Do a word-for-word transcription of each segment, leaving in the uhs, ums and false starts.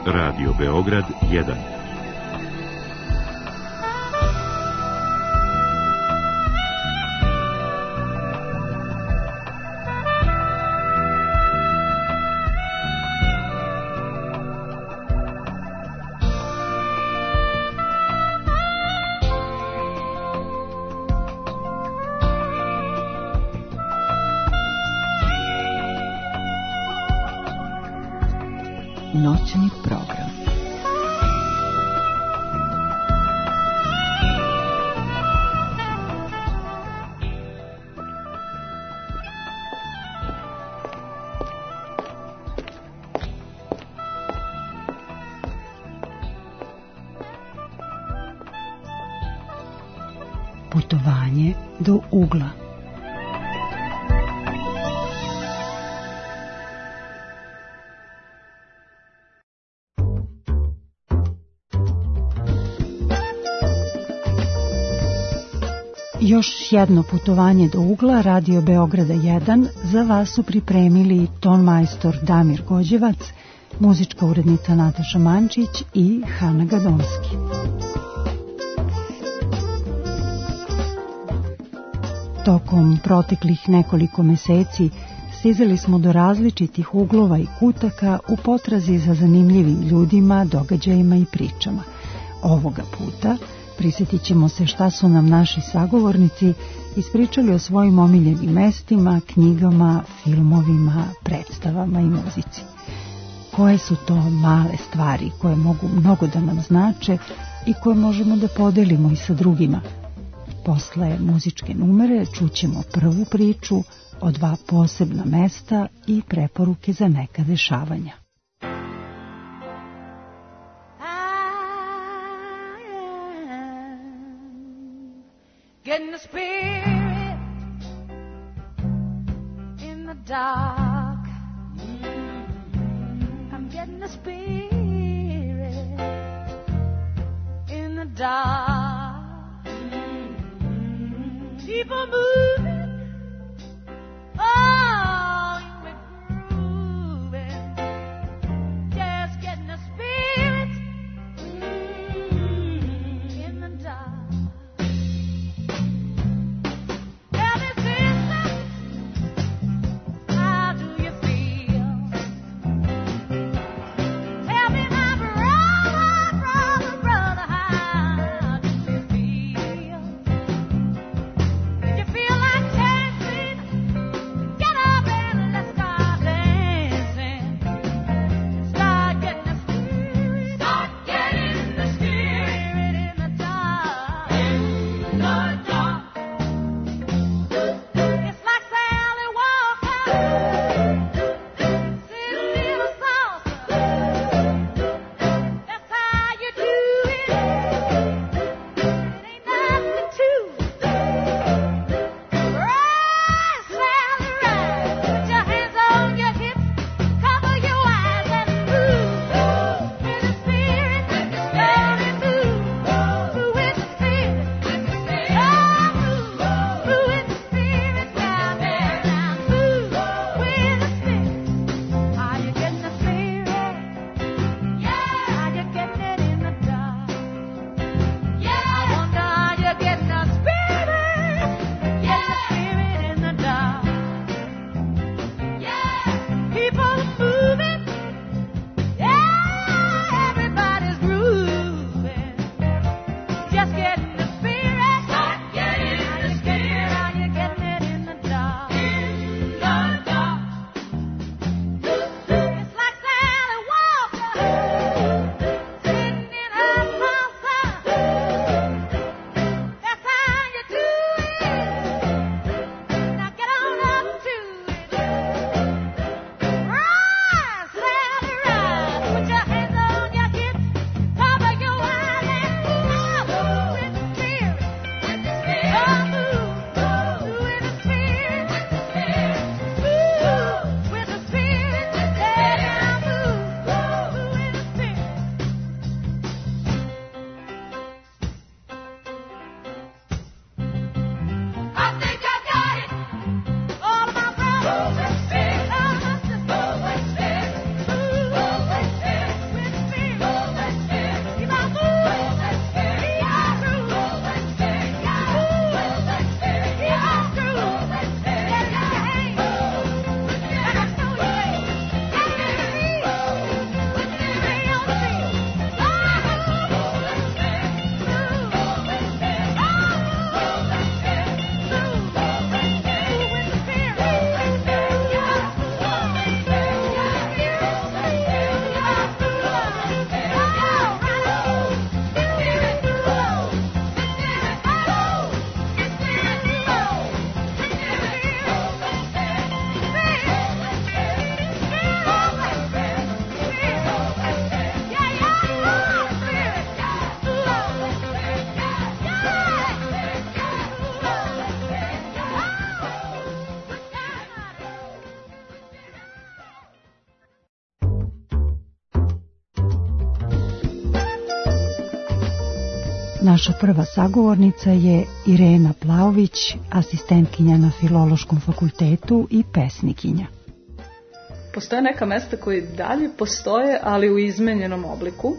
Radio Beograd jedan. Noćni program. Putovanje do ugla. Još jedno putovanje do ugla Radio Beograda jedan za vas su pripremili tonmajstor Damir Gođevac, muzička urednica Nataša Mančić i Hana Gadomski. Tokom proteklih nekoliko meseci stizali smo do različitih uglova i kutaka u potrazi za zanimljivim ljudima, događajima i pričama. Ovoga puta prisjetit ćemo se šta su nam naši sagovornici ispričali o svojim omiljenim mestima, knjigama, filmovima, predstavama i muzici. Koje su to male stvari koje mogu mnogo da nam znače i koje možemo da podelimo i sa drugima? Posle muzičke numere čućemo prvu priču o dva posebna mesta i preporuke za neka dešavanja. Getting the spirit in the dark. I'm getting the spirit in the dark. People moving, oh, we're grooving. Just getting the spirit in the dark. Feel like Naša prva sagovornica je Irena Plaović, asistentkinja na Filološkom fakultetu i pesnikinja. Postoje neka mesta koji dalje postoje, ali u izmenjenom obliku.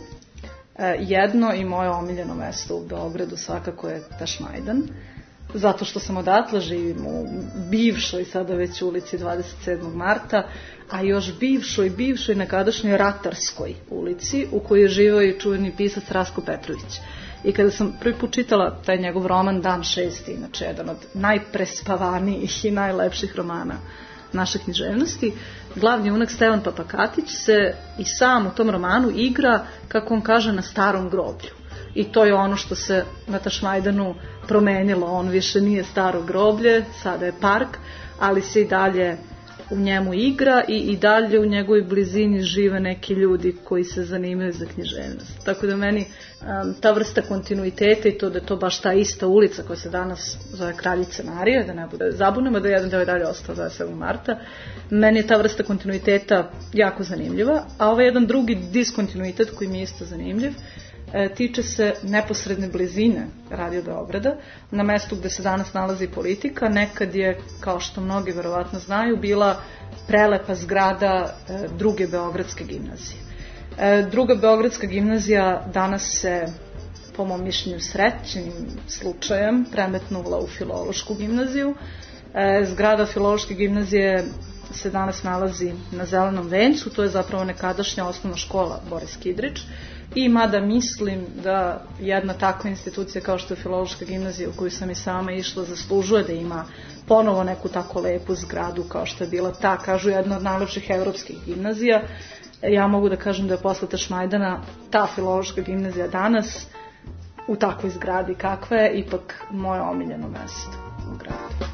Jedno i moje omiljeno mesto u Beogradu svakako je Tašmajdan, zato što sam odatle, živim u bivšoj, sada već ulici dvadeset sedmog marta, a još bivšoj, bivšoj nekadašnjoj Ratarskoj ulici, u kojoj je živao i čuveni pisac Rasko Petrović. I kada sam prvi put čitala taj njegov roman Dan šesti, inače jedan od najprespavanijih i najlepših romana naše književnosti, glavni junak Stevan Papakatić se i sam u tom romanu igra, kako on kaže, na starom groblju. I to je ono što se na Tašmajdanu promenilo. On više nije staro groblje, sada je park, ali se i dalje u njemu igra i, i dalje u njegovoj blizini žive neki ljudi koji se zanimaju za književnost. Tako da meni um, ta vrsta kontinuiteta i to da je to baš ta ista ulica koja se danas zove Kraljice Marije, da ne bude zabunemo, da je jedan deo i dalje ostao dvadeset sedmog marta, meni je ta vrsta kontinuiteta jako zanimljiva, a ovaj jedan drugi diskontinuitet koji mi je isto zanimljiv, E, tiče se neposredne blizine Radio Beograda, na mestu gde se danas nalazi Politika. Nekad je, kao što mnogi verovatno znaju, bila prelepa zgrada e, druge Beogradske gimnazije. E, druga Beogradska gimnazija danas se, po mom mišljenju srećnim slučajem, premetnula u Filološku gimnaziju. E, zgrada Filološke gimnazije se danas nalazi na Zelenom vencu, to je zapravo nekadašnja osnovna škola Boris Kidrić. I mada mislim da jedna takva institucija kao što je Filološka gimnazija, u koju sam i sama išla, zaslužuje da ima ponovo neku tako lepu zgradu kao što je bila ta, kažu, jedna od najlepših evropskih gimnazija. Ja mogu da kažem da je posle Tašmajdana ta Filološka gimnazija danas u takvoj zgradi kakva je ipak moje omiljeno mesto u gradu.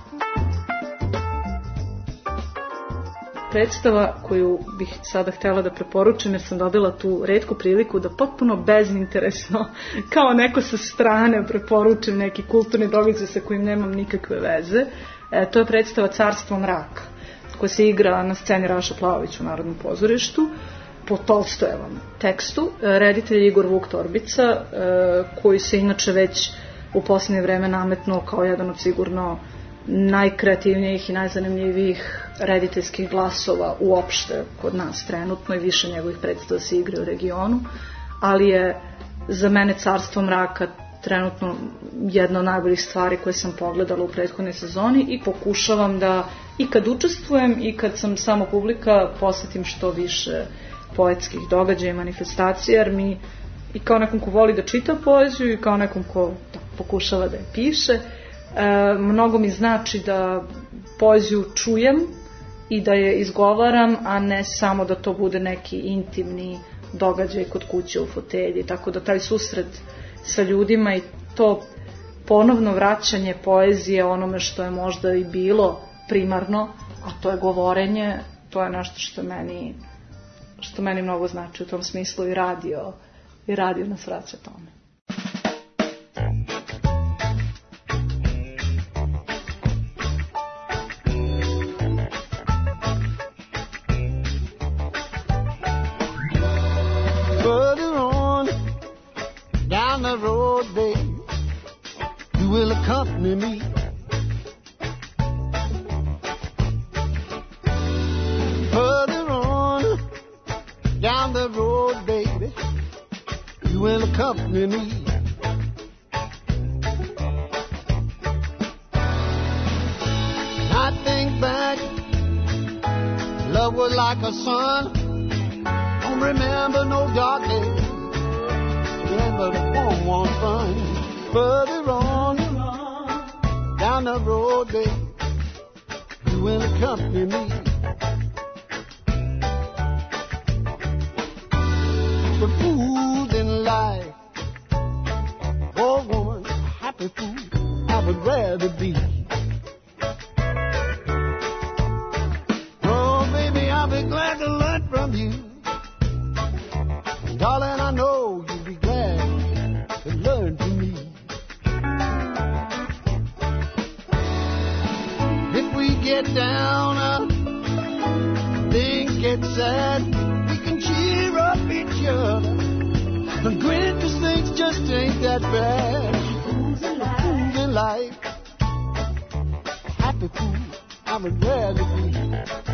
Predstava koju bih sada htjela da preporučim, jer sam dobila tu retku priliku da potpuno bezinteresno, kao neko sa strane, preporučim neki kulturni događaj sa kojim nemam nikakve veze. E, to je predstava Carstvo mraka, koja se igra na sceni Raša Plaović u Narodnom pozorištu, po Tolstojevom tekstu. E, reditelj je Igor Vuk Torbica, e, koji se inače već u posljednje vreme nametnuo kao jedan od sigurno najkreativnijih i najzanimljivijih rediteljskih glasova uopšte kod nas trenutno, i više njegovih predstava se igra u regionu, ali je za mene Carstvo mraka trenutno jedna od najboljih stvari koje sam pogledala u prethodnoj sezoni i pokušavam da i kad učestvujem i kad sam samo publika posetim što više poetskih događaja i manifestacija, jer mi i kao nekom ko voli da čita poeziju i kao nekom ko da, pokušava da je piše, E, mnogo mi znači da poeziju čujem i da je izgovaram, a ne samo da to bude neki intimni događaj kod kuće u fotelji. Tako da taj susret sa ljudima i to ponovno vraćanje poezije onome što je možda i bilo primarno, a to je govorenje, to je nešto što meni, što meni mnogo znači u tom smislu, i radio, i radio nas vraća tome. Accompany me. Further on down the road, baby, you will accompany me. I think back, love was like a sun. Don't remember no dark days, remember the warm, warm fun. Further on down the road, babe, you will accompany me. The fool in life, oh woman, a happy fool, I would rather be. Oh baby, I'll be glad to learn from you. Darling, I know you'll be glad to learn from me. Get down, uh, things get sad, we can cheer up each other The greatest things just ain't that bad. Fools in life, happy fool, I would rather be.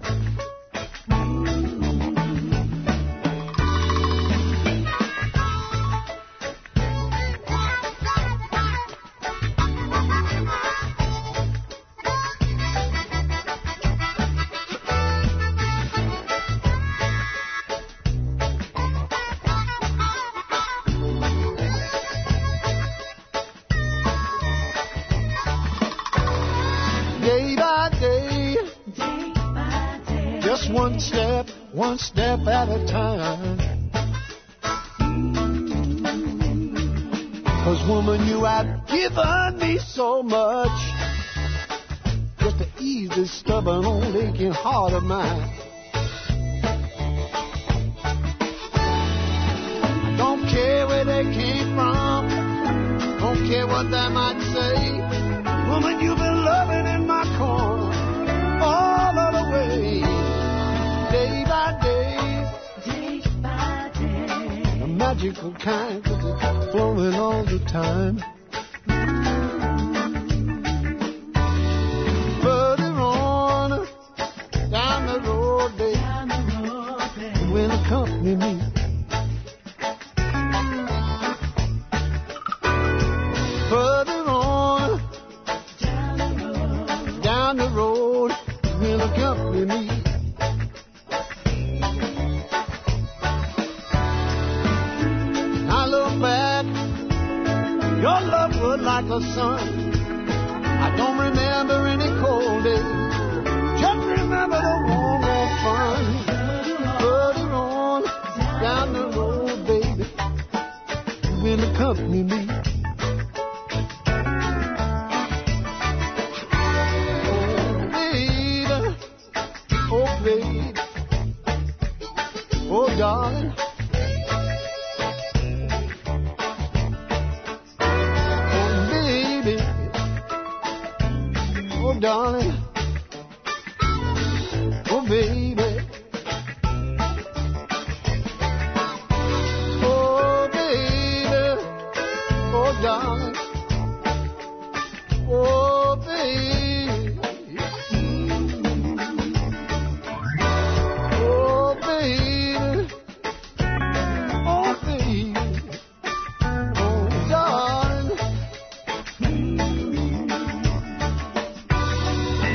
One step, one step at a time. 'Cause woman, you have given me so much, just to ease this stubborn old aching heart of mine. I don't care where they came from, don't care what they might say. Woman, you've been loving in my corner all of the way. Day by day, day by day, a magical kind, flowing all the time. Further on, down the road, babe, down the road, babe, you will accompany me. Further on, down the road, down the road, you will accompany me. Your love was like a sun. I don't remember any cold days. Just remember the warm, warm fun. Further on, down the road, baby, you will accompany me. Oh, baby, oh, baby, oh, darling. Darling, oh baby, oh baby, oh darling, oh baby, oh baby, oh baby, oh darling.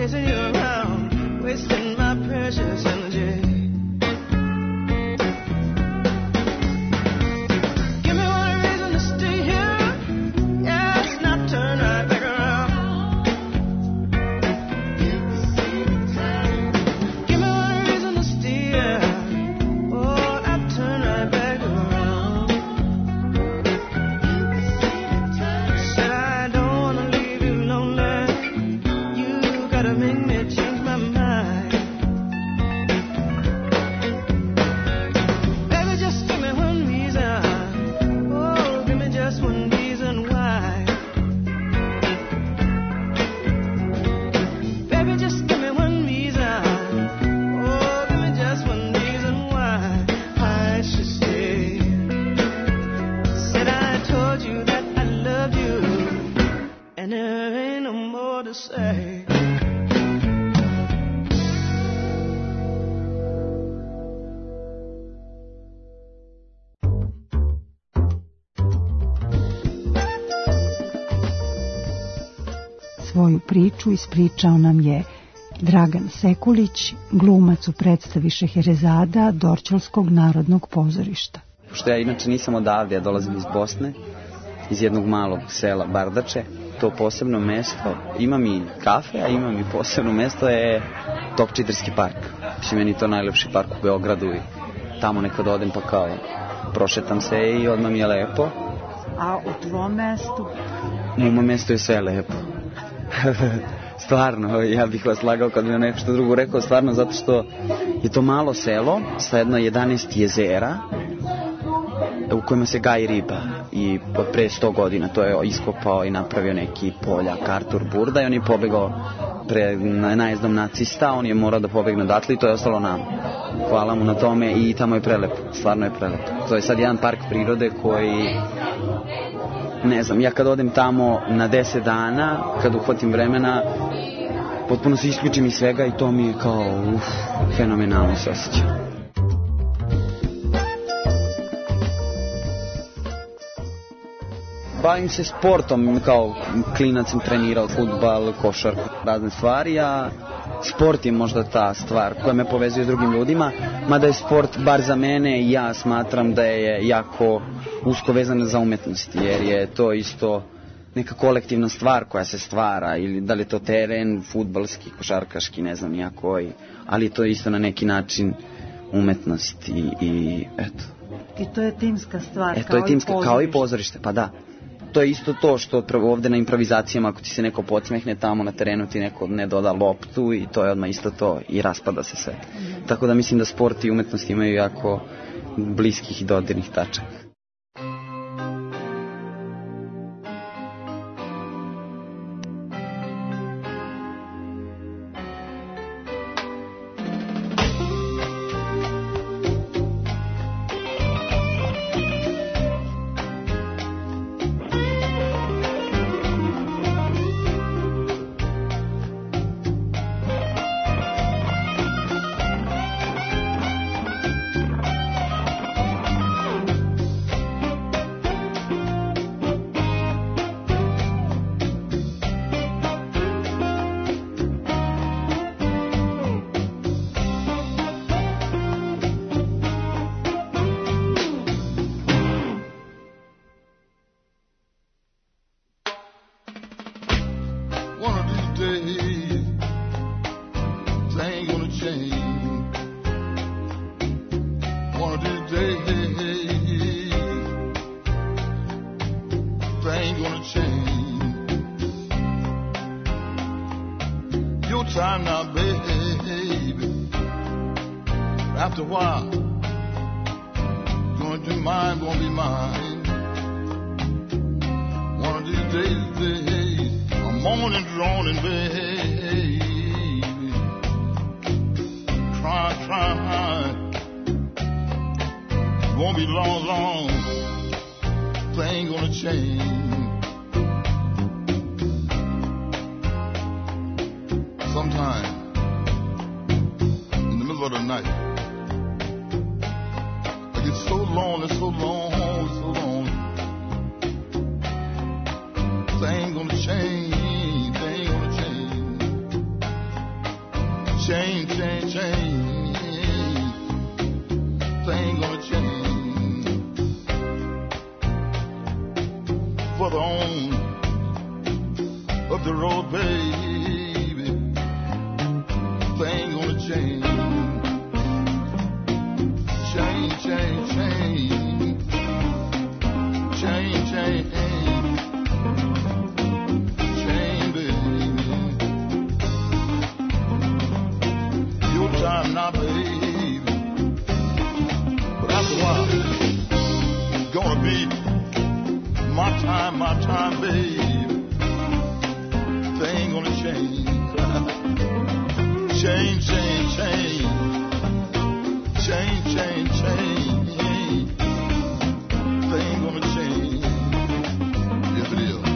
chasing you around, wasting my precious energy. Give me one reason to stay here. Yes, now turn right back around. Give me one reason to stay here. Oh, now turn right back around. Said I don't wanna leave you lonely. You gotta make me change my mind. Baby, just give me one reason. Oh, give me just one reason why. Baby, just give me one reason. Oh, give me just one reason why I should stay. Said I told you that I loved you, and there ain't no more to say. Svoju priču ispričao nam je Dragan Sekulić, glumac u predstavi Šeherezada Dorćolskog narodnog pozorišta. Pošto ja inače nisam odavde, ja dolazim iz Bosne, iz jednog malog sela Bardače. To posebno mesto, imam i kafe, a imam i posebno mesto je Topčiderski park. Mislim, meni je to najlepši park u Beogradu i tamo nekad odem pa kao prošetam se i odmah mi je lepo. A u tvom mestu? U mom mestu je sve lepo. Stvarno, ja bih vas lagao kad bi vam nešto drugo rekao, stvarno zato što je to malo selo sa jedno jedanaest jezera u kojima se gaji riba i pre sto godina to je iskopao i napravio neki poljak Artur Burda i on je pobegao pre najezdom nacista, on je morao da pobegne odatle i to je ostalo nam. Hvala mu na tome i tamo je prelepo, stvarno je prelepo. To je sad jedan park prirode koji, ne znam, ja kad odem tamo na deset dana, kad uhvatim vremena, potpuno se isključim iz svega i to mi je kao, uf, fenomenalno se osjeća. Bavim se sportom, kao klinac sam trenirao fudbal, košarku, razne stvari, a sport je možda ta stvar koja me povezuje s drugim ljudima, mada je sport, bar za mene, ja smatram da je jako usko vezana za umetnost, jer je to isto neka kolektivna stvar koja se stvara, ili da li je to teren, fudbalski, košarkaški, ne znam ja koji, ali je to isto na neki način umetnost i, i eto. I to je timska stvar, e, kao, to je timska, i pozorište. kao i pozorište, pa da. To je isto to što ovde na improvizacijama, ako ti se neko podsmehne tamo na terenu, ti neko ne doda loptu i to je odmah isto to i raspada se sve. Mm. Tako da mislim da sport i umetnost imaju jako bliskih i dodirnih tačaka. Change, change, change. Things gonna change for the own of the road, baby. Things gonna change. Change, change, change. Change, change, change, baby. Your time now, baby. But after a while, it's gonna be my time, my time, baby. Things gonna change. Change, change, change. Change, change, change. Things gonna change. Yes, it is.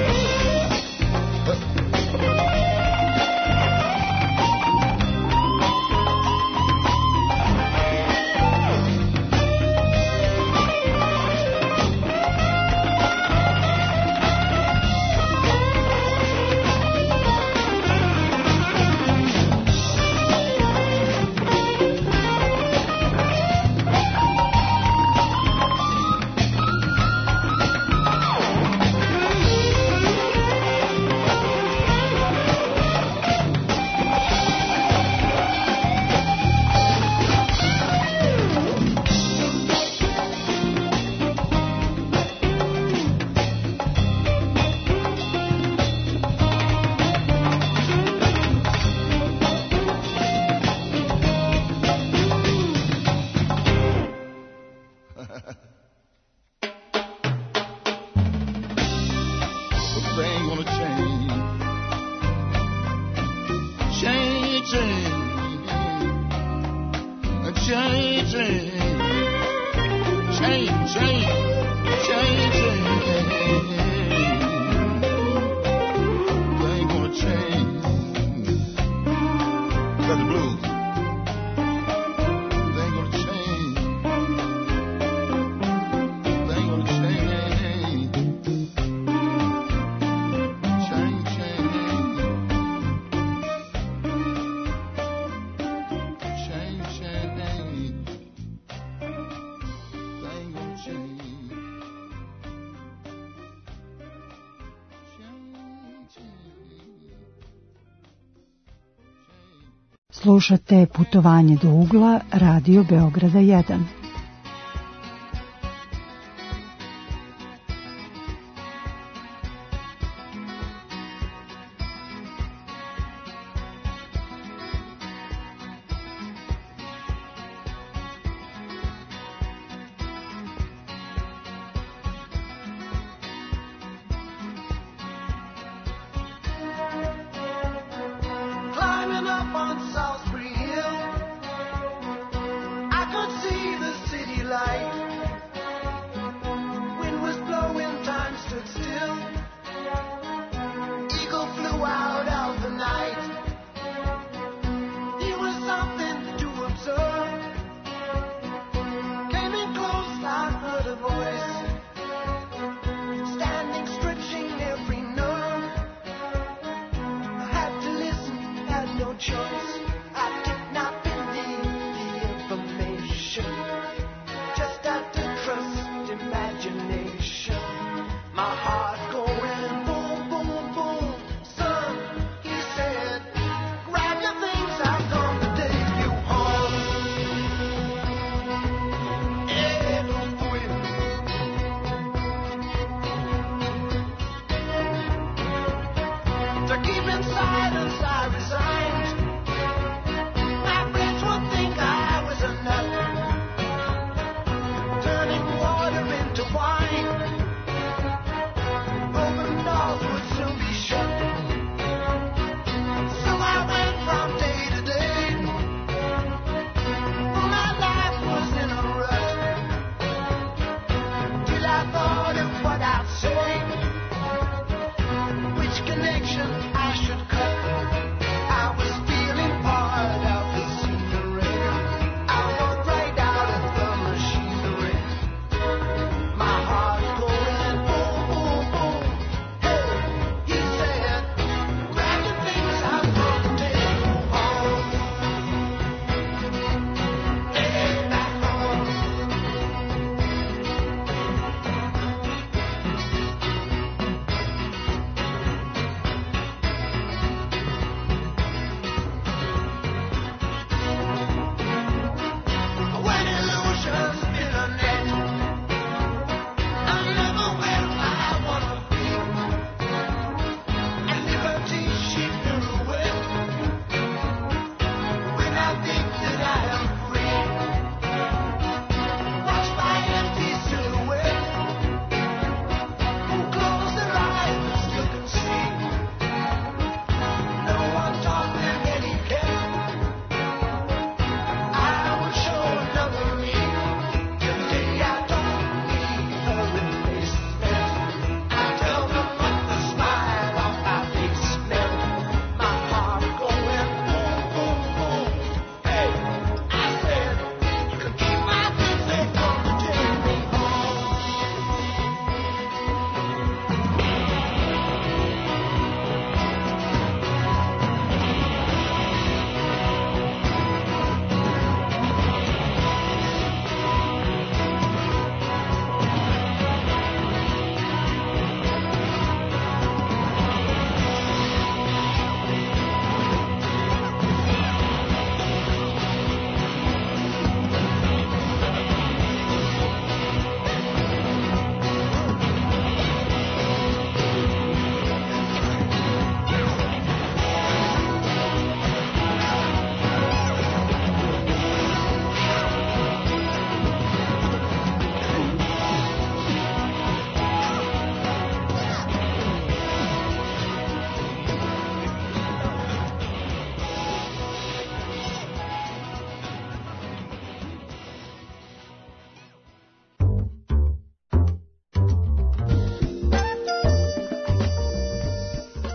Slušate Putovanje do ugla, Radio Beograda jedan.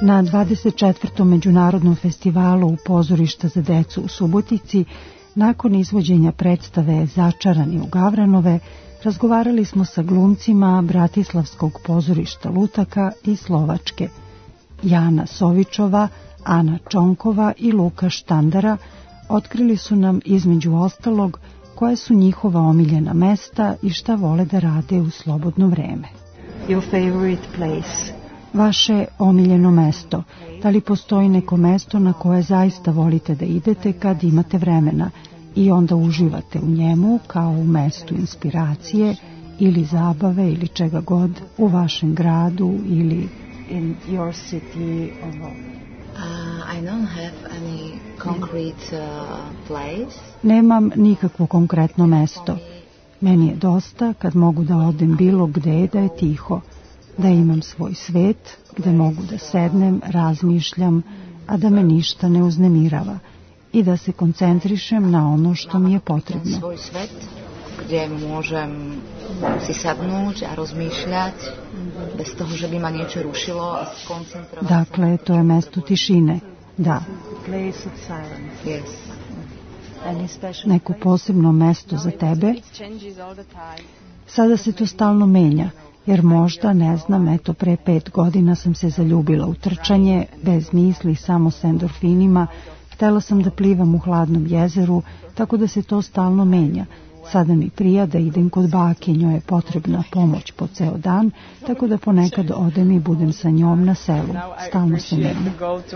Na dvadeset četvrtom međunarodnom festivalu u pozorišta za decu u Subotici, nakon izvođenja predstave Začarani u Gavranove, razgovarali smo sa glumcima Bratislavskog pozorišta Lutaka i Slovačke. Jana Sovičova, Ana Čonkova i Luka Štandara otkrili su nam između ostalog koje su njihova omiljena mesta i šta vole da rade u slobodno vreme. Your favorite place? Vaše omiljeno mesto. Da li postoji neko mesto na koje zaista volite da idete kad imate vremena i onda uživate u njemu kao u mestu inspiracije ili zabave ili čega god u vašem gradu ili in your city or what? Uh, I don't have any concrete uh, place. Nemam nikakvo konkretno mesto. Meni je dosta kad mogu da odem bilo gde da je tiho, da imam svoj svet, gde mogu da sednem, razmišljam, a da me ništa ne uznemirava i da se koncentrišem na ono što mi je potrebno. Svoj svet gdje možem si sadnuti, a razmišljati bez toho, že bi ma niečo rušilo, a skoncentrovati. Dakle, to je mesto tišine, da. Place of silence. Yes. Neko posebno mesto za tebe? Sada se to stalno menja, jer možda, ne znam, eto pre pet godina sam se zaljubila u trčanje, bez misli, samo s endorfinima. Htela sam da plivam u hladnom jezeru, tako da se to stalno menja. Sada mi prija da idem kod bake, njoj je potrebna pomoć po ceo dan, tako da ponekad odem i budem sa njom na selu. Stalno se menja.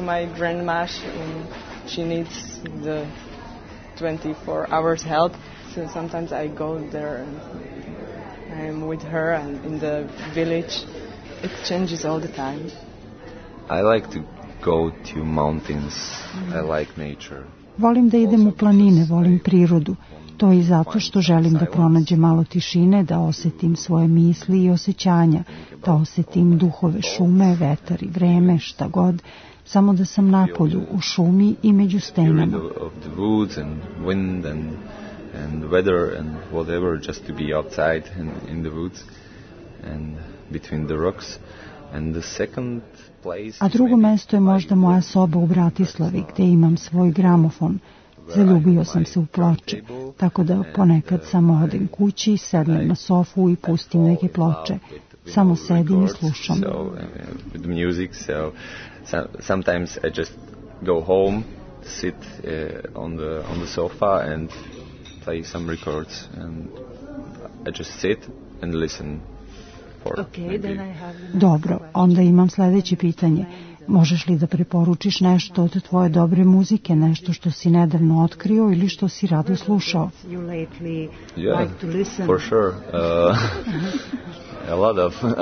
twenty-four hours help, so sometimes I go there and I'm with her and in the village. It changes all the time. I like to go to mountains. I like nature. Volim da idem u planine, volim prirodu. To i zato što želim da pronađem malo tišine, da osetim svoje misli i osjećanja, da osetim duhove šume, vetar i vreme, šta god. Samo da sam napolju, u šumi i među stenama. Of the woods and wind and and weather and whatever, just to be outside in, in the woods and between the rocks. And the second place. A drugo mesto je možda moja soba u Bratislavi, gdje imam svoj gramofon. Zaljubio sam se u ploče, tako da ponekad samo odem kući, sednem na sofu i pustim neke ploče. Samo sedim i slušam. So, uh, with the music, so sometimes I just go home, sit uh, on the on the sofa and play some records, and I just sit and listen for okay, then I have... Dobro, onda imam sljedeće pitanje. Možeš li da preporučiš nešto od tvoje dobre muzike, nešto što si nedavno otkrio ili što si rado slušao? Yeah, like for sure. Uh, a lot of. Uh,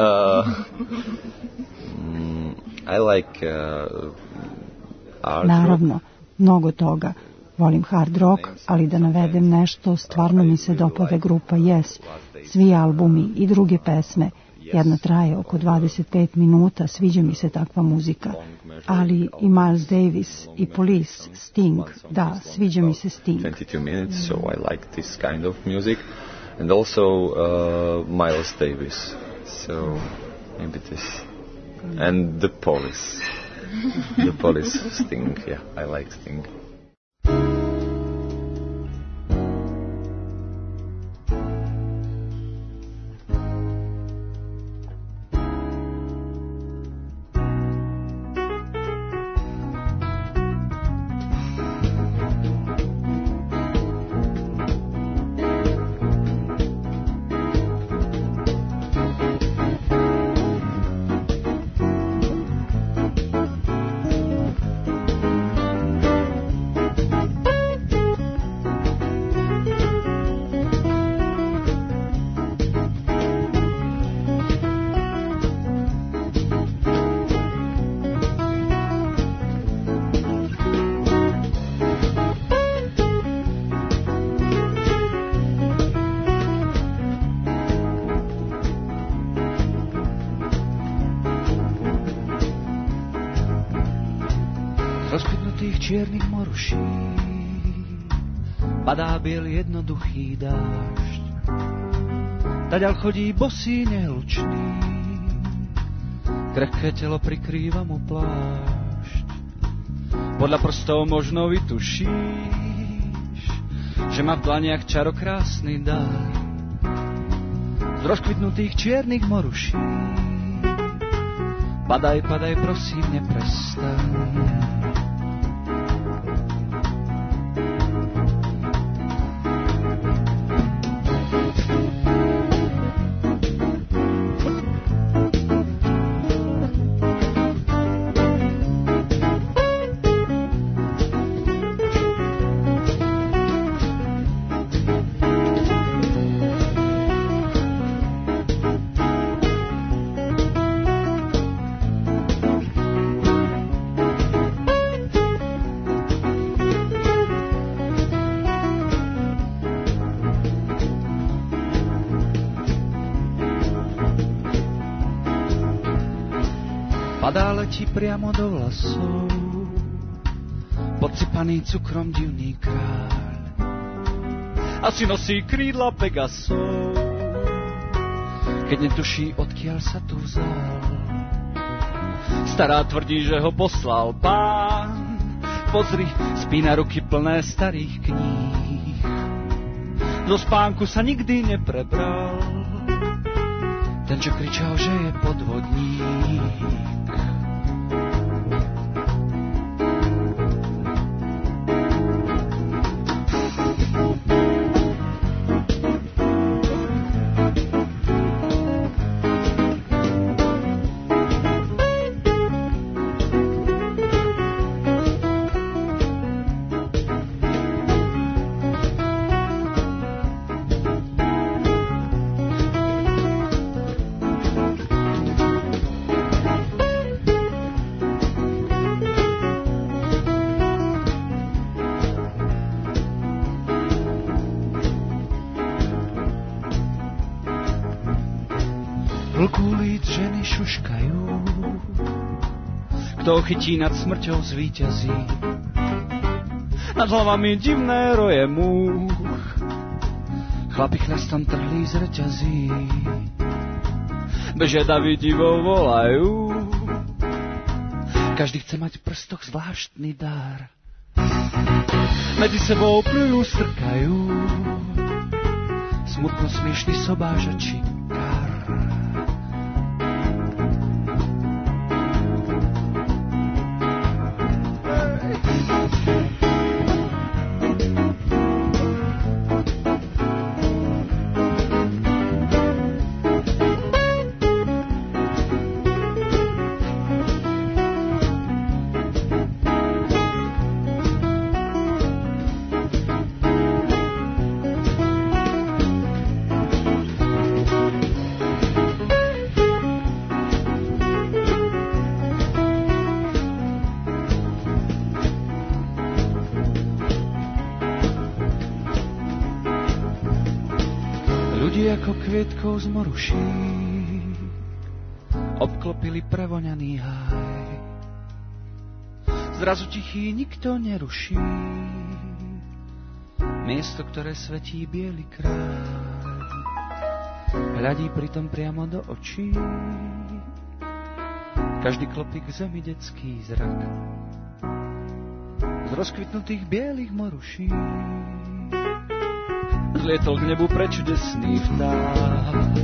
mm, I like uh, art. Naravno, mnogo toga. Volim hard rock, ali da navedem nešto, stvarno mi se dopada grupa Yes, svi albumi i druge pesme. Jedna traje oko dvadeset pet minuta, sviđa mi se takva muzika. Ali i Miles Davis, i Police, Sting, da, sviđa mi se Sting. twenty-two minutes, so I like this kind of music. And also uh, Miles Davis, so maybe this. And the Police. The Police, Sting, yeah, I like Sting. čiernych moruší, padá biel jednoduchý dážď. Taďal chodí bosý nehlučný, krehké telo prikrýva mu plášť. Podľa prstov možno vytušíš, že má v dlaniach čarokrásny dar z rozkvitnutých čiernych moruší. Padaj, padaj, prosím, neprestaň. Padá, letí priamo do vlasov, podsypaný cukrom divný kráľ. Asi nosí krídla Pegasov, keď netuší, odkiaľ sa tu vzal. Stará tvrdí, že ho poslal pán, pozri, spí na ruky plné starých kníh. Do spánku sa nikdy neprebral, ten, čo kričal, že je podvodník. Kto chytí nad smrťou zvíťazí, nad hlavami divné roje múch, chlapi chlastom trhlí z reťazí, bežia davy divo volajú, každý chce mať v prstoch zvláštny dar, medzi sebou plujú, strkajú, smutno smiešný sobážači. Kvietkou z moruší obklopili prevoňaný háj. Zrazu tichý, nikto neruší miesto, ktoré svetí biely kráľ. Hľadí pritom priamo do očí, každý klopík v zemi detský zrak. Z rozkvitnutých bielých moruší zlietol k nebu prečudesný vták.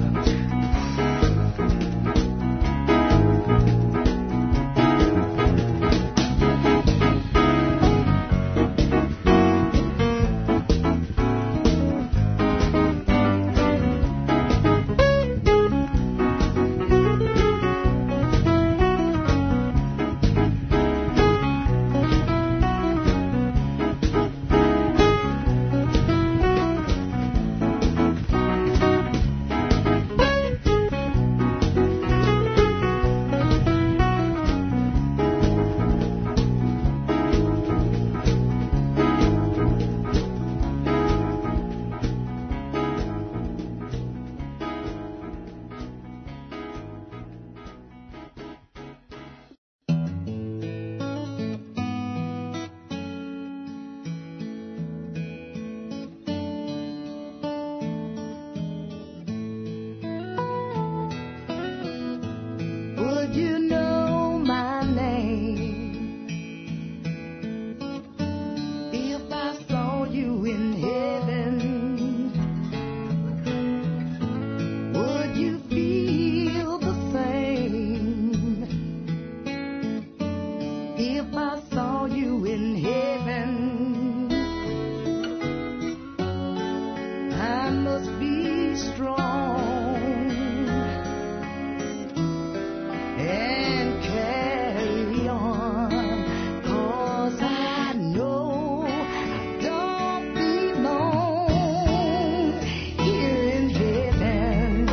If I saw you in heaven, I must be strong and carry on, 'cause I know I don't belong here in heaven.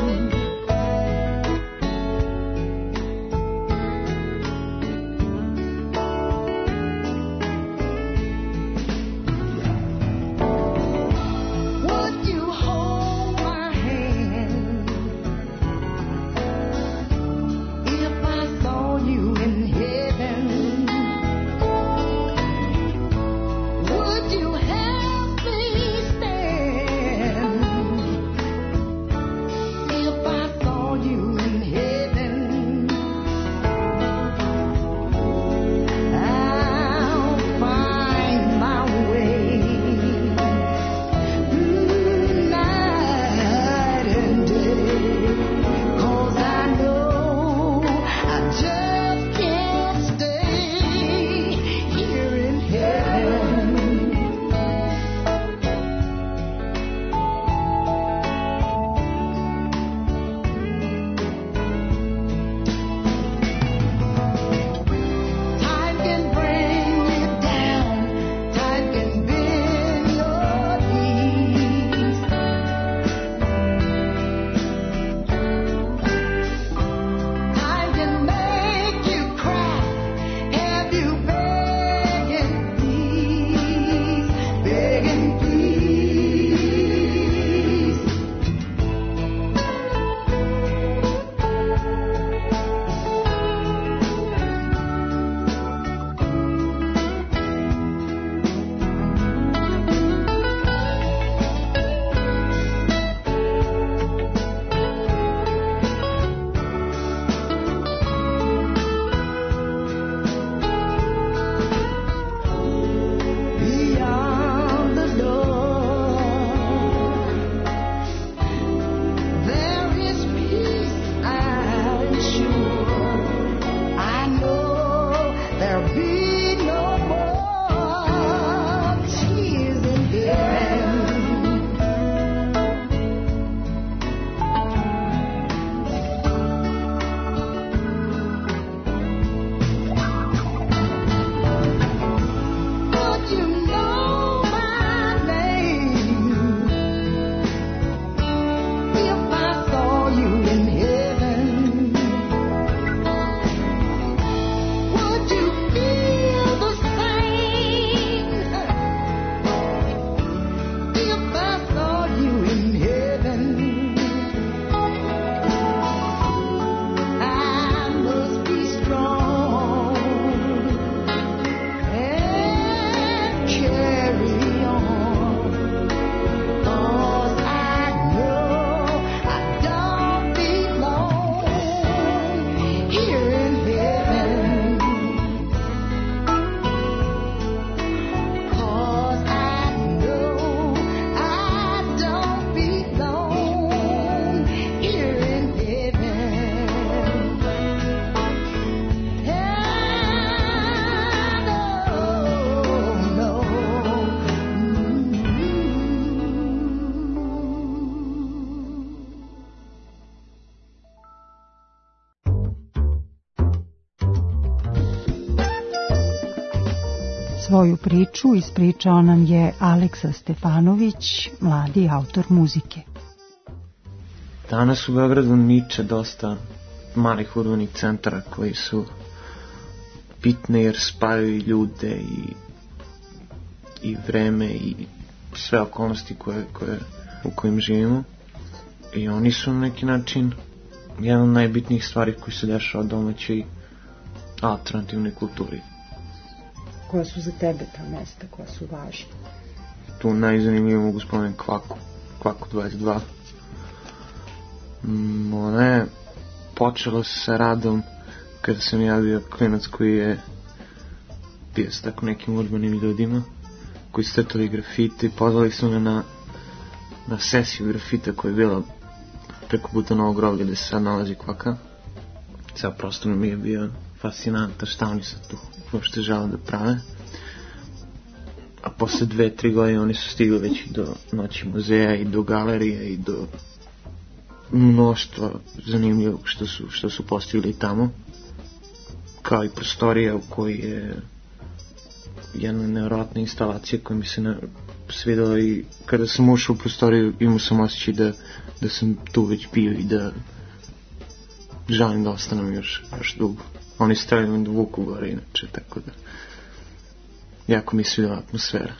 Would you hold my hand if I saw you in heaven? Would you help me stand if I saw you in heaven? I'll find my way night and day, 'cause I know I just can't stay here in heaven. Time can bring you down, time can bend your knees. Time can make you cry, have you begging please, begging please. Beyond the door, there is peace, I'm sure. I know there'll be no more tears in heaven. Would you know my name if I saw you in heaven? Would you feel the same if I saw you in heaven? I must be strong and carry on, 'cause I know I don't belong here in heaven. 'Cause I know I don't belong here in heaven. Svoju priču ispričao nam je Aleksa Stefanović, mladi autor muzike. Danas u Beogradu niče dosta malih urbanih centara koji su bitne jer spajaju i ljude i, i vreme i sve okolnosti koje, koje, u kojim živimo. I oni su na neki način jedan od najbitnijih stvari koji se dešava domaćoj alternativnoj kulturi. Koja su za tebe ta mesta, koja su važna? Tu najzanimljivije mogu spomenuti Kvaku, Kvaku dvadeset dva. Mm, ona je počela sa radom kada sam ja bio klinac koji je bio s tako nekim urbanim ljudima koji su tetali grafite i pozvali su me na, na sesiju grafita koja je bila preko puta Novog groblja gde se sad nalazi Kvaka. Ceo prostor mi je bio fascinanta šta oni sad tu uopšte žele da prave. A posle dve, tri godine oni su stigli već i do Noći muzeja i do galerije i do mnoštva zanimljivog što su, što su postigli tamo, kao i prostorija u kojoj je jedna nevjerojatna instalacija koja mi se ne, svidela i kada sam ušao u prostoriju imao sam osjećaj da, da sam tu već bio i da želim da ostanem još, još dugo. Oni se trebaju da vuku gore inače, tako da jako mi se svidela atmosfera.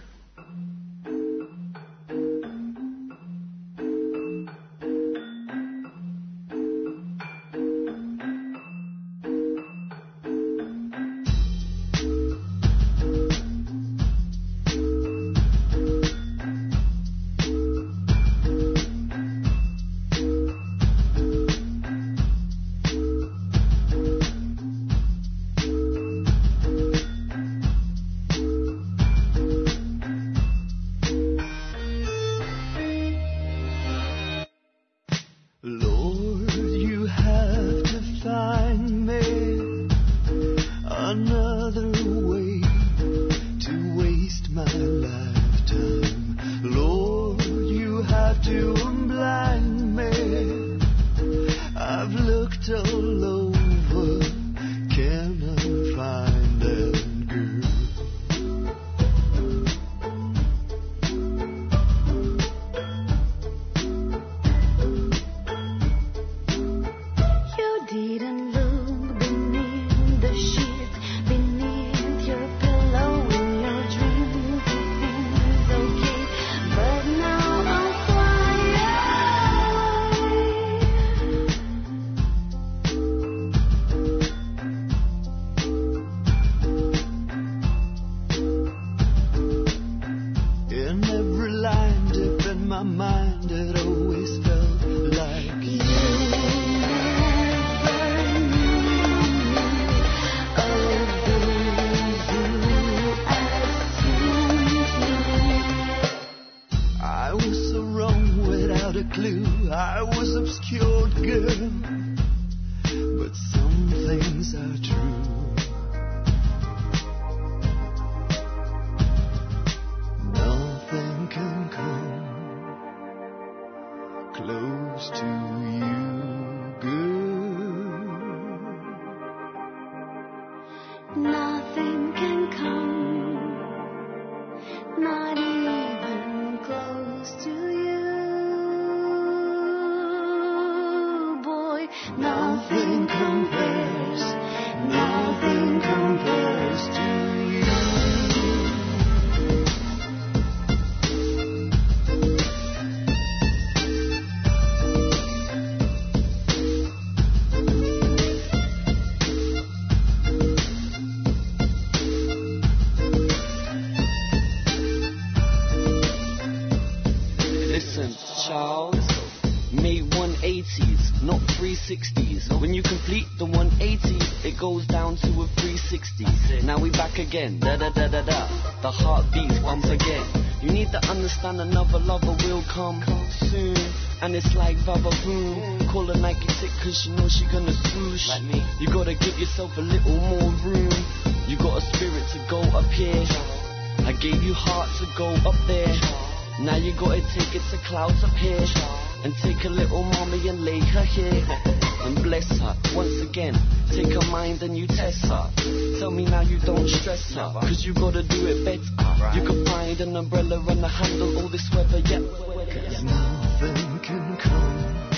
Again, da da da da da, the heartbeats once again. You need to understand another lover will come soon, and it's like Baba Boom. Call her Nike tick cause you know she gonna swoosh. Like me. You gotta give yourself a little more room. You got a spirit to go up here. I gave you heart to go up there. Now you gotta take it to clouds up here. And take a little mommy and lay her here. And bless her once again. Take her mind and you test her. Tell me now you don't stress her, cause you gotta do it better. You can find an umbrella and a handle all this weather, yeah. Cause nothing can come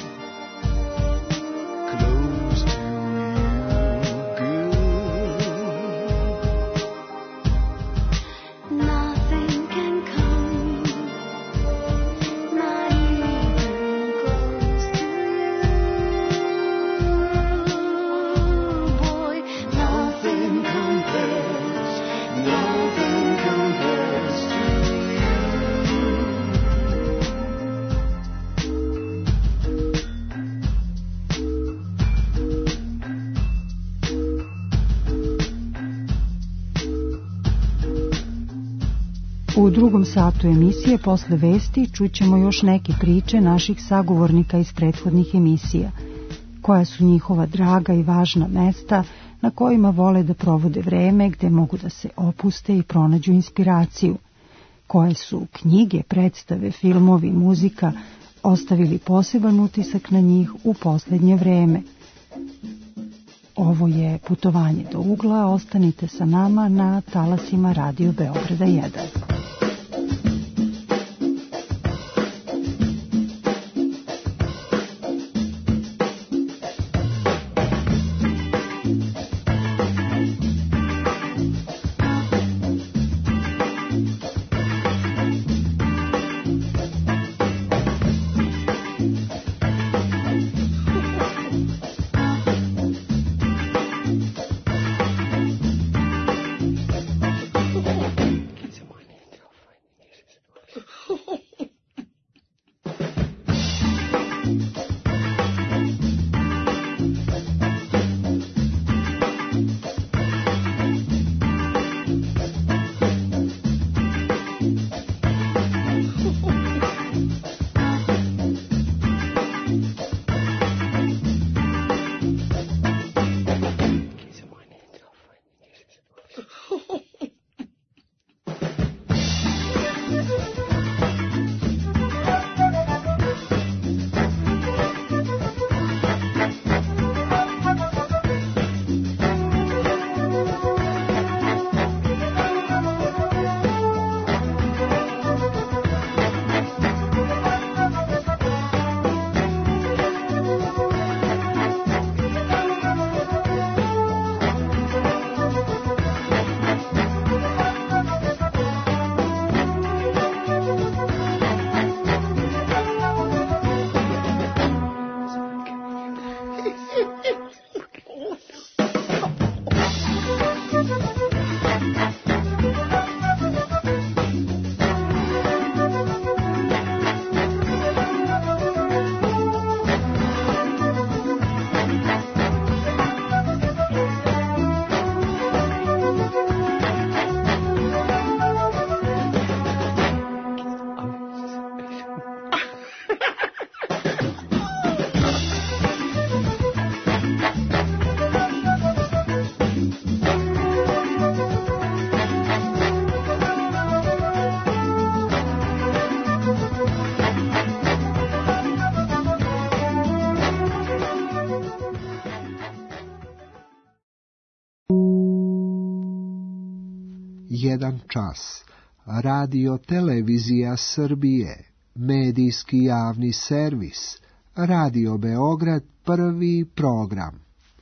close to you, girl. Nothing can come, not even close to you, boy. Nothing compares, nothing compares to you. U drugom satu emisije posle vesti čućemo još neke priče naših sagovornika iz prethodnih emisija, koja su njihova draga i važna mesta na kojima vole da provode vreme, gde mogu da se opuste i pronađu inspiraciju. Koje su knjige, predstave, filmovi, muzika ostavili poseban utisak na njih u posljednje vreme. Ovo je putovanje do ugla, ostanite sa nama na talasima Radio Beograda jedan. Jedan čas. Radio Televizija Srbije. Medijski javni servis. Radio Beograd, prvi program.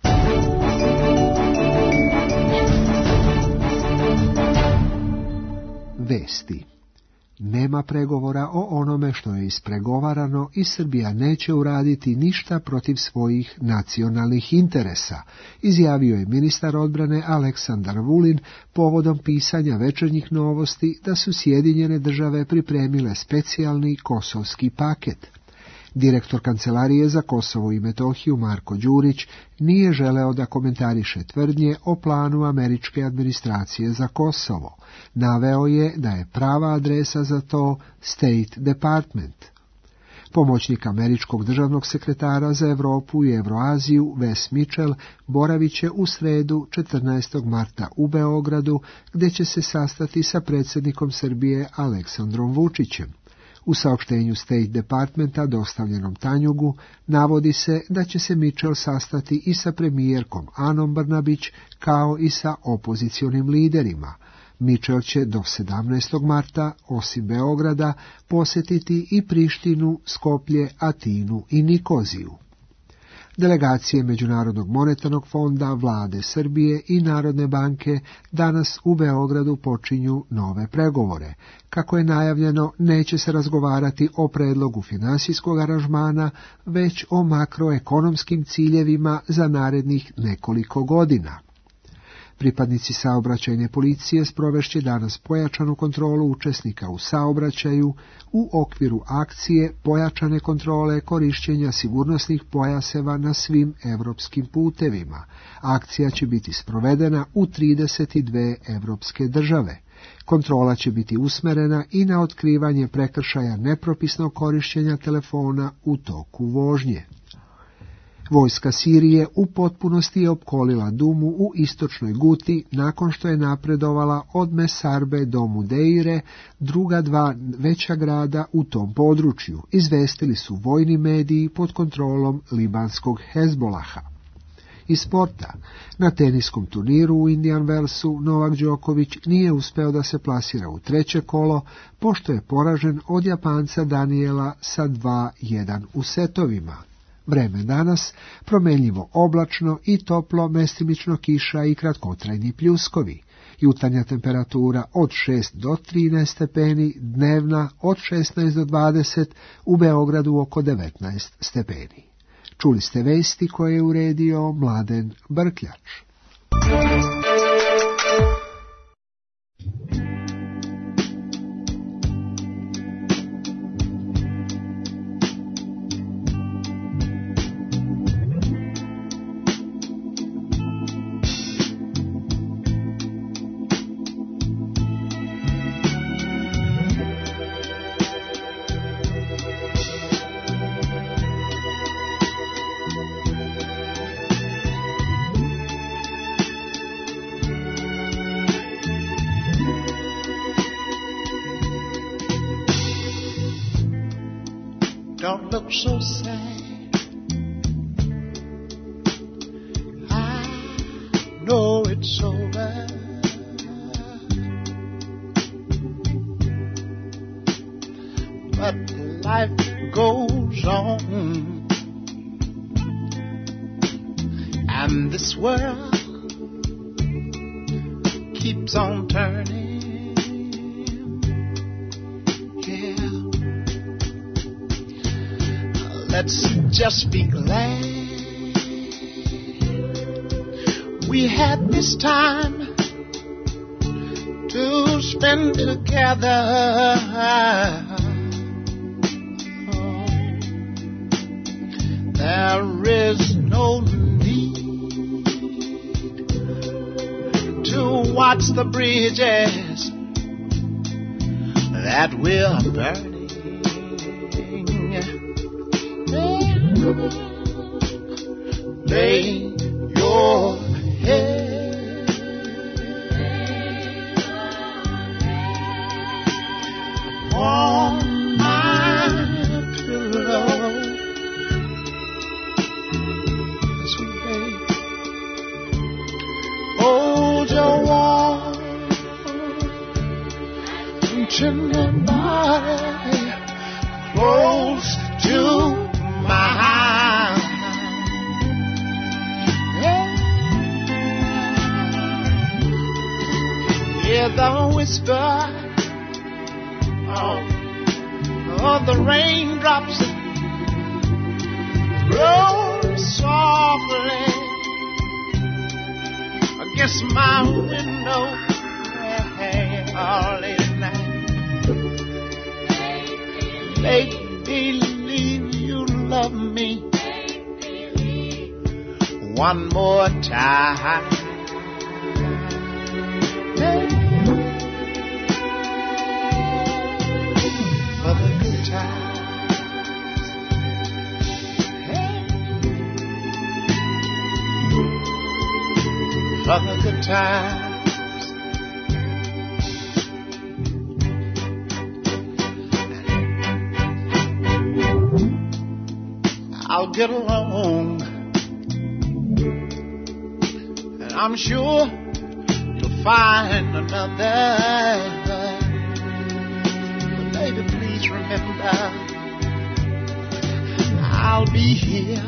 Vesti. Nema pregovora o onome što je ispregovarano i Srbija neće uraditi ništa protiv svojih nacionalnih interesa, izjavio je ministar odbrane Aleksandar Vulin povodom pisanja Večernjih novosti da su Sjedinjene države pripremile specijalni kosovski paket. Direktor Kancelarije za Kosovo i Metohiju Marko Đurić nije želeo da komentariše tvrdnje o planu američke administracije za Kosovo. Naveo je da je prava adresa za to State Department. Pomoćnik američkog državnog sekretara za Europu i Evroaziju Wes Mitchell boravit će u sredu četrnaestog marta u Beogradu, gdje će se sastati sa predsjednikom Srbije Aleksandrom Vučićem. U saopštenju State Departmenta dostavljenom Tanjugu navodi se da će se Mitchell sastati i sa premijerkom Anom Brnabić kao i sa opozicionim liderima. Mitchell će do sedamnaestog marta, osim Beograda, posjetiti i Prištinu, Skoplje, Atinu i Nikoziju. Delegacije Međunarodnog monetarnog fonda, Vlade Srbije i Narodne banke danas u Beogradu počinju nove pregovore. Kako je najavljeno, neće se razgovarati o predlogu finansijskog aranžmana, već o makroekonomskim ciljevima za narednih nekoliko godina. Pripadnici saobraćajne policije sprovešće danas pojačanu kontrolu učesnika u saobraćaju u okviru akcije pojačane kontrole korišćenja sigurnosnih pojaseva na svim europskim putevima. Akcija će biti sprovedena u trideset dve europske države. Kontrola će biti usmerena i na otkrivanje prekršaja nepropisnog korišćenja telefona u toku vožnje. Vojska Sirije u potpunosti je opkolila Dumu u istočnoj Guti nakon što je napredovala od Mesarbe do Mudeire, druga dva veća grada u tom području, izvestili su vojni mediji pod kontrolom libanskog Hezbolaha. Iz sporta, na teniskom turniru u Indian Wellsu Novak Đoković nije uspeo da se plasira u treće kolo, pošto je poražen od Japanca Daniela sa dva jedan u setovima. Vreme danas promenljivo oblačno i toplo, mestimično kiša i kratkotrajni pljuskovi. Jutarnja temperatura od šest do trinaest stepeni, dnevna od šesnaest do dvadeset, u Beogradu oko devetnaest stepeni. Čuli ste vesti koje je uredio Mladen Brkljač. Don't look so sad. I know it's over. But life goes on. And this world keeps on turning. Let's just be glad we had this time to spend together. Oh, there is no need to watch the bridges that we're burning. Lay your head on my pillow, sweet babe. Hold your warm, tender body close to mine. Hear the whisper of, of the raindrops roll softly against my window all late at night. Make believe you love me one more time. For the good times, for the good times. I'll get along, and I'm sure you'll find another. But baby, please remember, I'll be here.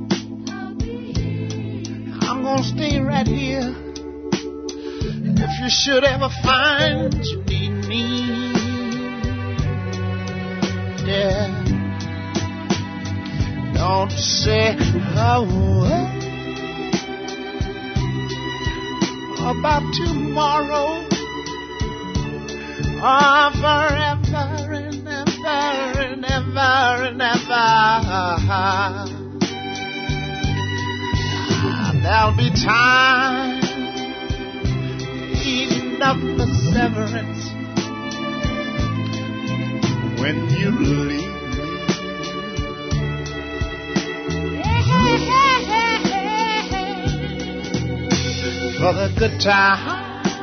I'm gonna stay right here. If you should ever find you need me, yeah. Don't say a word about tomorrow or forever and ever and ever and ever. There'll be time enough for severance when you leave. Yeah. for the good time.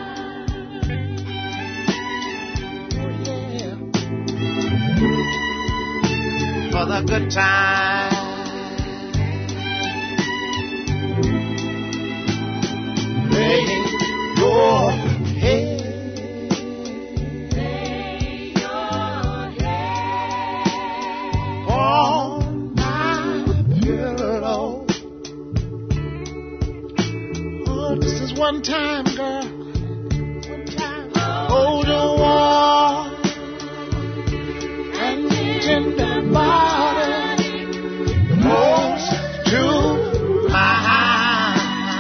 For the good time. Lay your head. Lay your head on my pillow. Oh, this is one time, girl. One time. Hold your warm and tender body close to mine.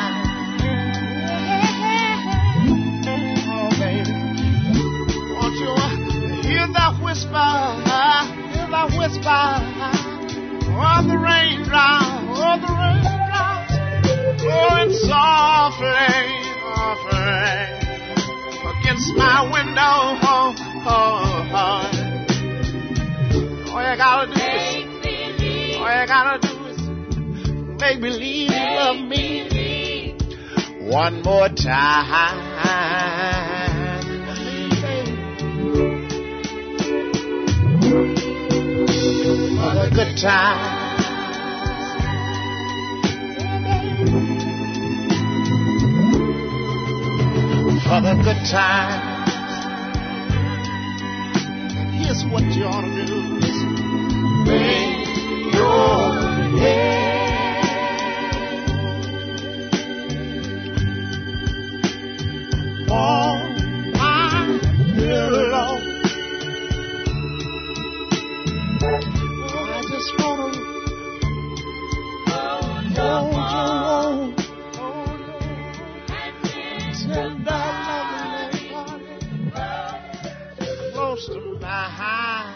Oh, baby, won't you hear that whisper? Hear that whisper? Oh, the raindrops, oh, the raindrops, blowing softly, softly against my window. Oh, oh, oh. All you gotta do is, all you gotta do is make believe you love me one more time. For the good time. For the good time. Here's what you ought to do. Lay your head on my pillow. Oh, I just wanna hold you, hold you, tender lovely body close to my heart.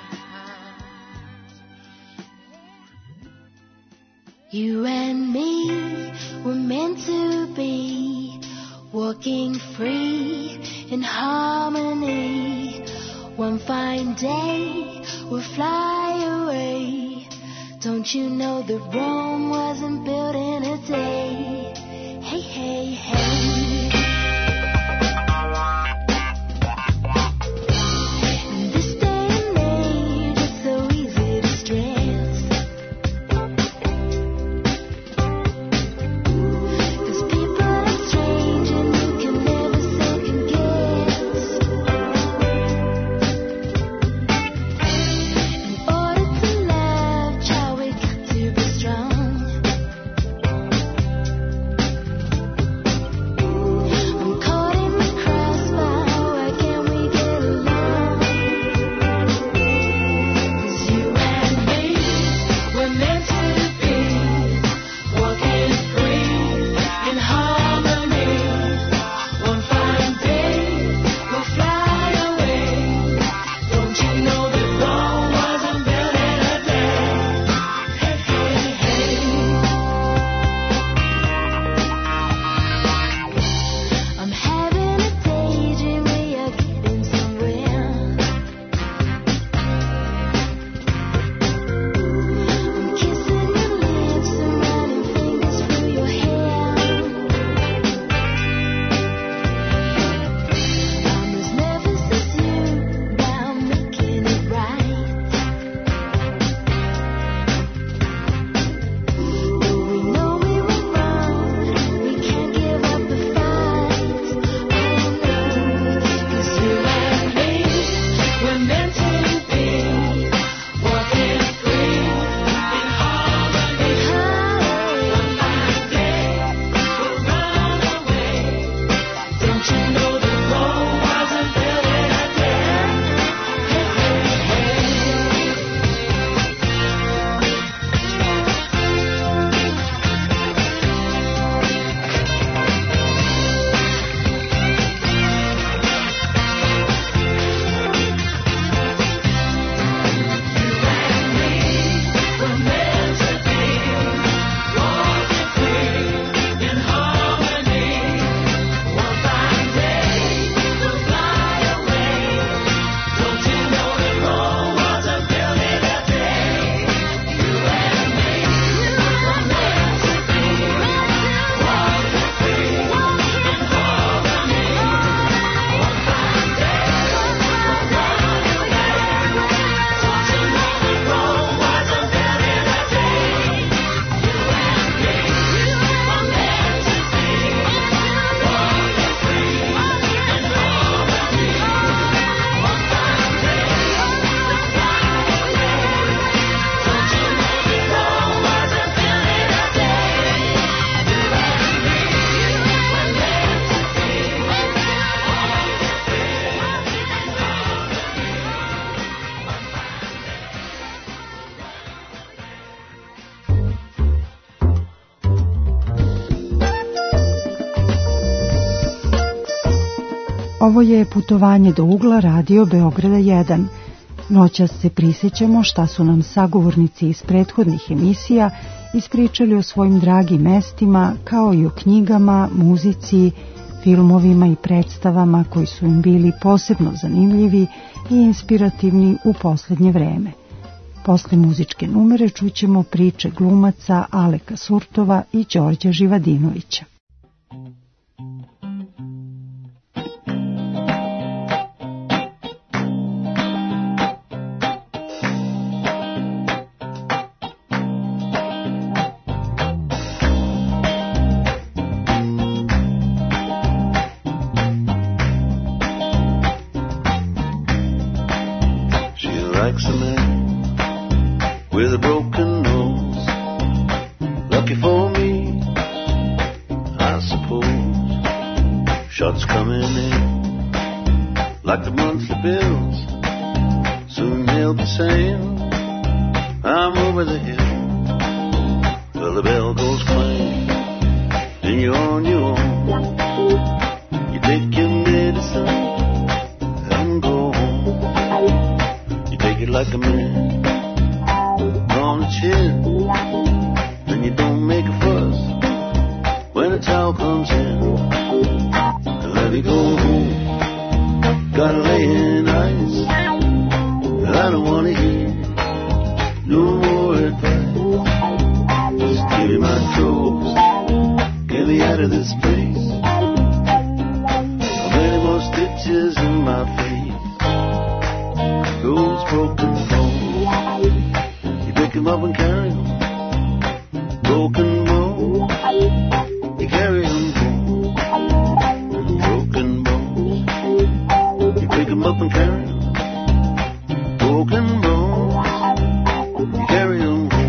You and me were meant to be walking free in harmony. One fine day we'll fly away. Don't you know that Rome wasn't built in a day? Hey, hey, hey. Strong. Ovo je putovanje do ugla radio Beograda jedan. Noćas se prisjećamo šta su nam sagovornici iz prethodnih emisija ispričali o svojim dragim mestima, kao i o knjigama, muzici, filmovima i predstavama koji su im bili posebno zanimljivi i inspirativni u posljednje vreme. Posle muzičke numere čućemo priče glumaca Aleka Surtova i Đorđa Živadinovića. With a broken nose, lucky for me, I suppose. Shots coming in, like the monthly bills. Soon they'll be saying, I'm over the hill. Well, the bell goes clang, then you're on your own. You take your medicine and go home. You take it like a man on the chin, and you don't make a fuss when a towel comes in. And let me go home, gotta lay in ice, and I don't wanna hear no more advice. Just give me my tropes, get me out of this place. How many more stitches in my face? Those broken bones, pick him up and carry him. Broken bones, you carry him home. Broken bones, you pick him up and carry him. Broken bones, you carry him home.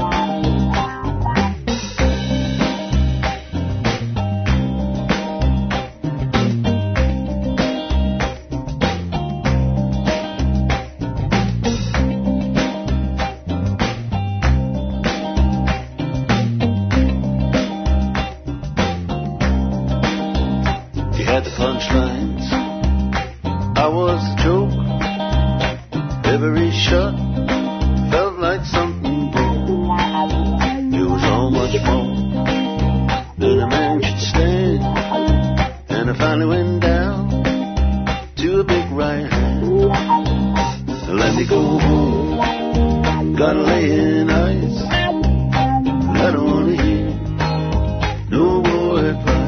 Punchlines, I was the joke. Every shot felt like something broke. It was all much more than a man should stand. And I finally went down to a big right hand. Let me go home, gotta lay in ice. I don't wanna hear no more advice.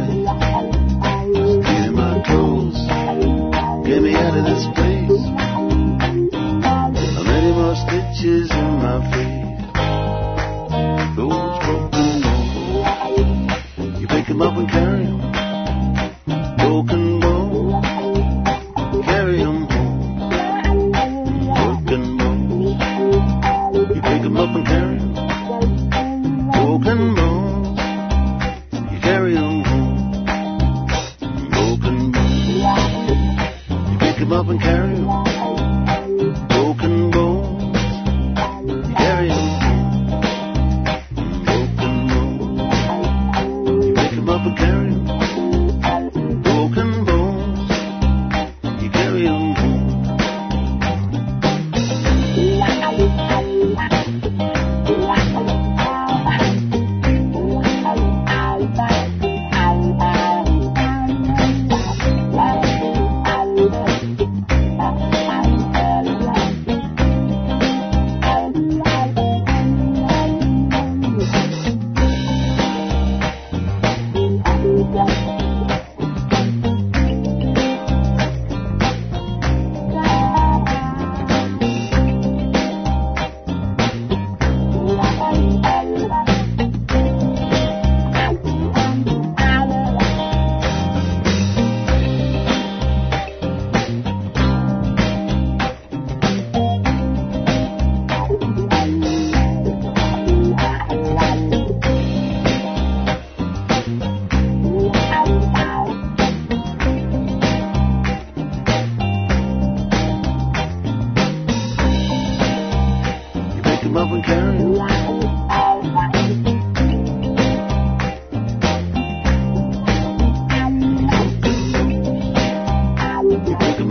Get me out of this place. How many more stitches in my face? Those broken bones, you pick them up and carry them. Broken bones, carry them home. Broken bones, you pick them up and carry them. Broken bones, you carry them home. Broken bones, pick him up and carry him. Broken bones, you carry him home. Broken bones, you pick him up and carry him. Broken bones, you carry him home.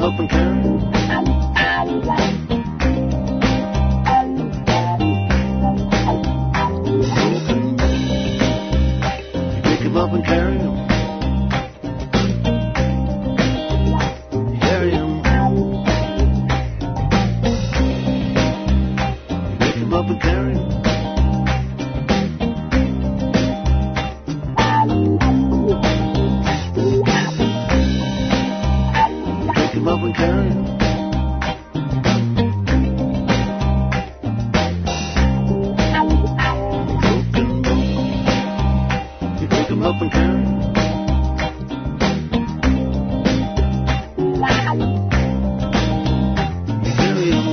up and carry him. Pick him up and carry him. Carry him. Pick him up and carry him. Pick him up and carry him. Pick him up and carry him. Carry him.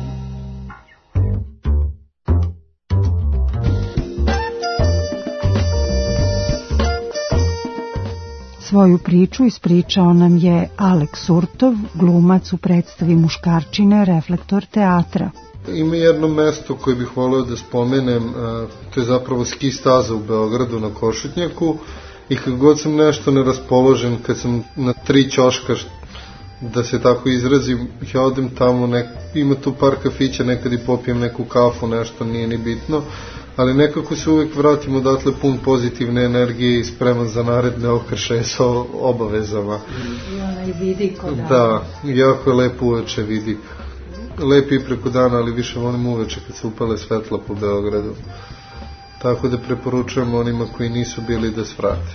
Svoju priču ispričao nam je Alek Surtov, glumac u predstavi Muškarčine, Reflektor teatra. Ima jedno mesto koje bih voleo da spomenem, a, to je zapravo ski staza u Beogradu na Košutnjaku, i kad god sam nešto neraspoložen, kad sam na tri ćoška, š- da se tako izrazim, ja odem tamo, nek, ima tu par kafića, nekad i popijem neku kafu, nešto, nije ni bitno, ali nekako se uvek vratim odatle pun pozitivne energije i spreman za naredne okršaje sa o- obavezama. I onaj vidik od Da, jako je lepo uveče vidik. Lep i preko dana, ali više volim uveče kad se upale svetla po Beogradu. Tako da preporučujem onima koji nisu bili da svrate.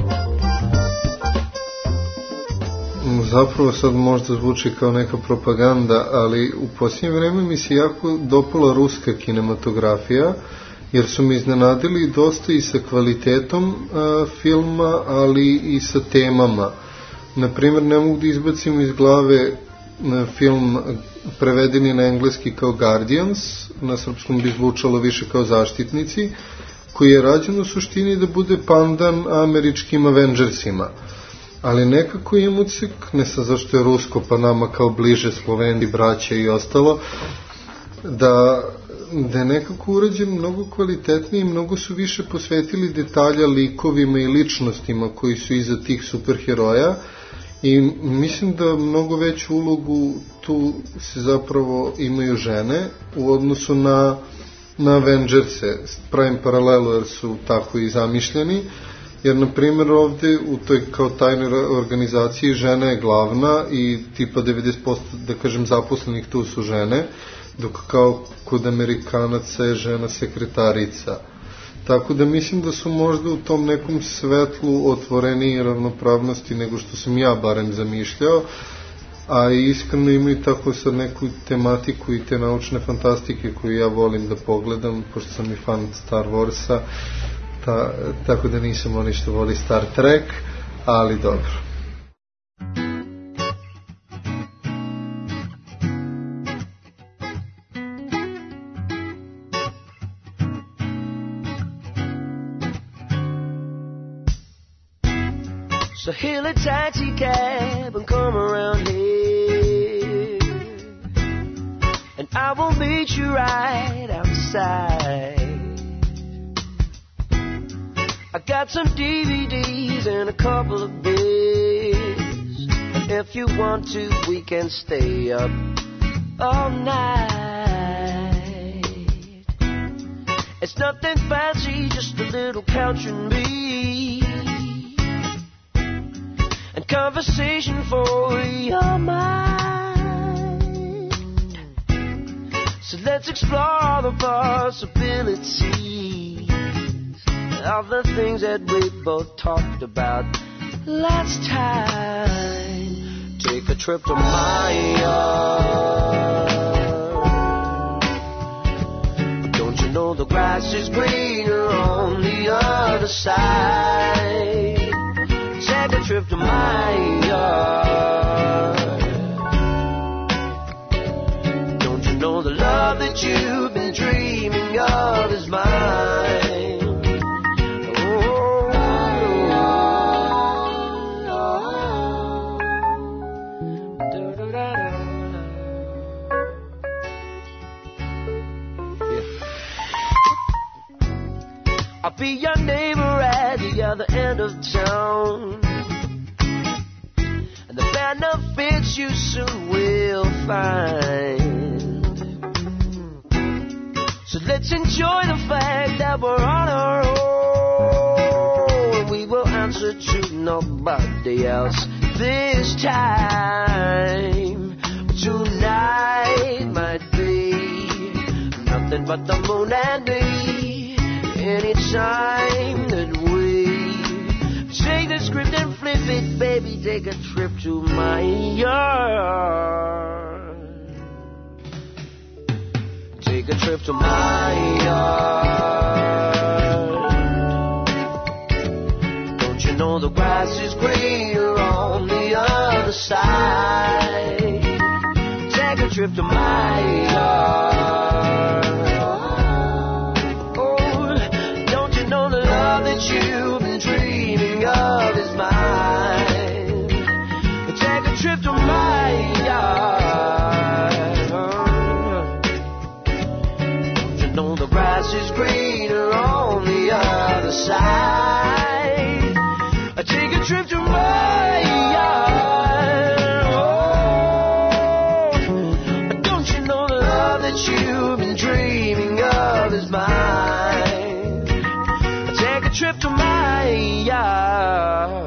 Mm, Zapravo sad možda zvuči kao neka propaganda, ali u posljednje vreme mi se jako dopala ruska kinematografija, jer su me iznenadili dosta i sa kvalitetom a, filma, ali i sa temama. Naprimjer, ne mogu da izbacim iz glave a, film prevedeni na engleski kao Guardians, na srpskom bi zvučalo više kao Zaštitnici, koji je rađen u suštini da bude pandan američkim Avengersima. Ali nekako im ucik, ne znam zašto je rusko, pa nama kao bliže Sloveni, braće i ostalo, da, da je nekako urađen mnogo kvalitetnije i mnogo su više posvetili detalja likovima i ličnostima koji su iza tih superheroja, i mislim da mnogo veću ulogu tu se zapravo imaju žene u odnosu na, na Avengerse. Pravim paralelu jer su tako i zamišljeni, jer na primjer ovde u toj kao tajnoj organizaciji žena je glavna i tipa devedeset posto da kažem zaposlenih tu su žene, dok kao kod Amerikanaca je žena sekretarica. Tako da mislim da su možda u tom nekom svetlu otvoreniji ravnopravnosti nego što sam ja barem zamišljao, a iskreno imaju tako sad neku tematiku i te naučne fantastike koju ja volim da pogledam, pošto sam i fan Star Warsa, ta, tako da nisam oni što voli Star Trek, ali dobro. So hail a taxi cab and come around here, and I will meet you right outside. I got some D V Ds and a couple of beers, and if you want to, we can stay up all night. It's nothing fancy, just a little couch and me, and conversation for your mind. So let's explore the possibilities of the things that we both talked about last time. Take a trip to my yard. Don't you know the grass is greener on the other side? Take a trip to my yard. Don't you know the love that you've been dreaming of is mine? Oh, da-da-da-da. Yeah. I'll be your neighbor at the other end of town. kind of fits you soon will find. So let's enjoy the fact that we're on our own. We will answer to nobody else this time. Tonight might be nothing but the moon and me. Anytime that we take the script and flip it, baby, take a trip to my yard. Take a trip to my yard. Don't you know the grass is greener on the other side? Take a trip to my yard. Oh, don't you know the love that you've been dreaming of is mine? Take a trip to my yard. Don't you know the grass is greener on the other side? Take a trip to my yard. You've been dreaming of is mine. Take a trip to my yard.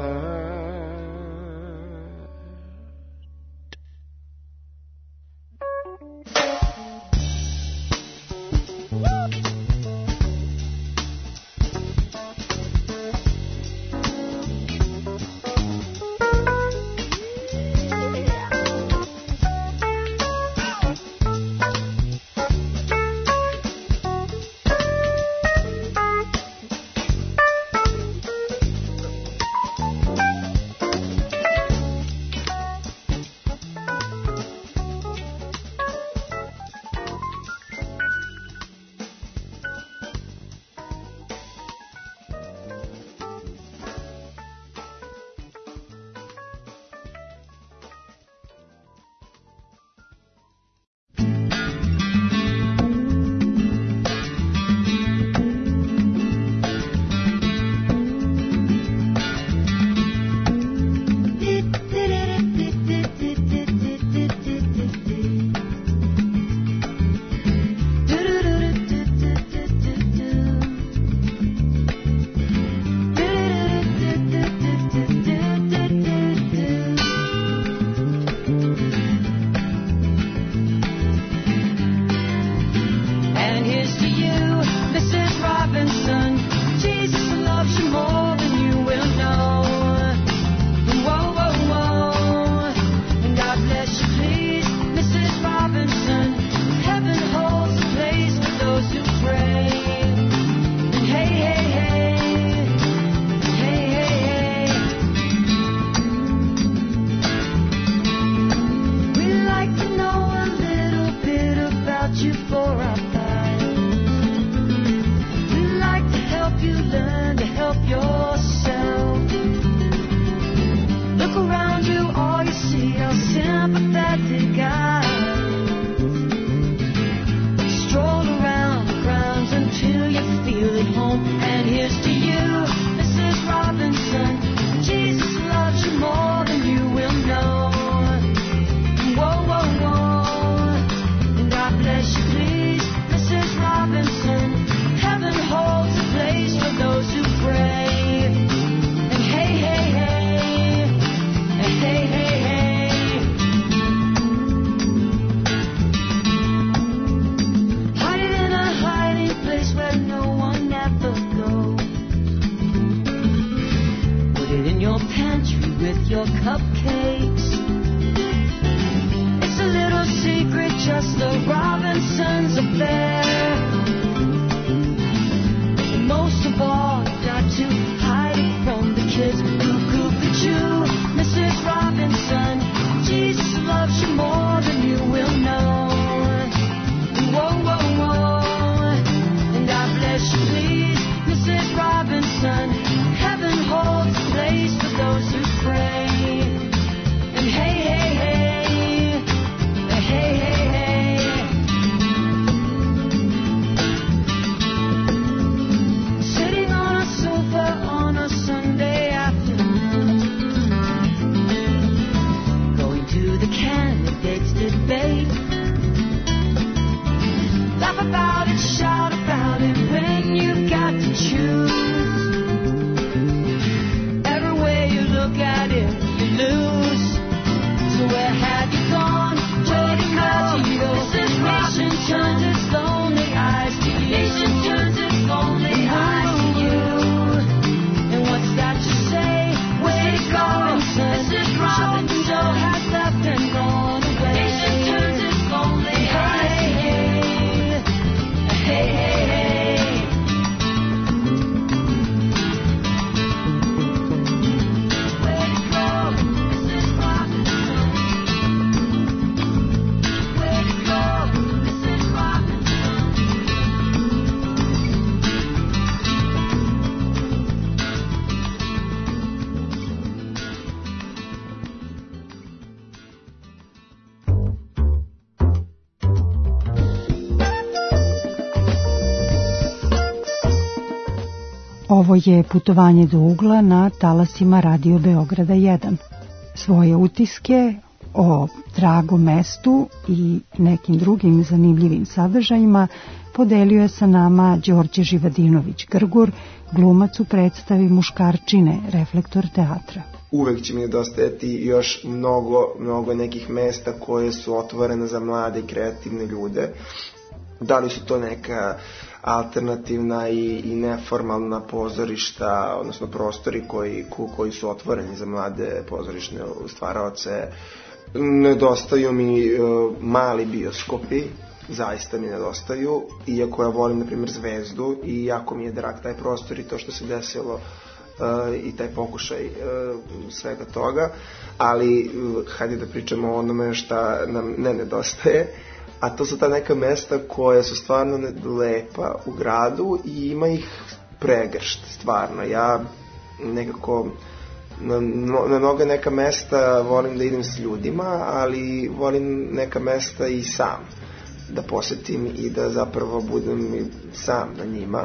Ovo je putovanje do ugla na talasima Radio Beograda jedan. Svoje utiske o dragom mestu i nekim drugim zanimljivim sadržajima podelio je sa nama Đorđe Živadinović-Grgur, glumac u predstavi Muškarčine, Reflektor teatra. Uvek će mi nedostajati još mnogo, mnogo nekih mesta koje su otvorene za mlade i kreativne ljude. Da li su to neka alternativna i, i neformalna pozorišta, odnosno prostori koji, koji su otvoreni za mlade pozorišne stvaraoce. Nedostaju mi uh, mali bioskopi, zaista mi nedostaju, iako ja volim, na primjer, Zvezdu i jako mi je drag taj prostor i to što se desilo uh, i taj pokušaj uh, svega toga, ali uh, hajde da pričamo o onome šta nam ne nedostaje, a to su ta neka mesta koja su stvarno lepa u gradu i ima ih pregršt, stvarno. Ja nekako na, na mnoga neka mesta volim da idem s ljudima, ali volim neka mesta i sam da posetim i da zapravo budem sam na njima.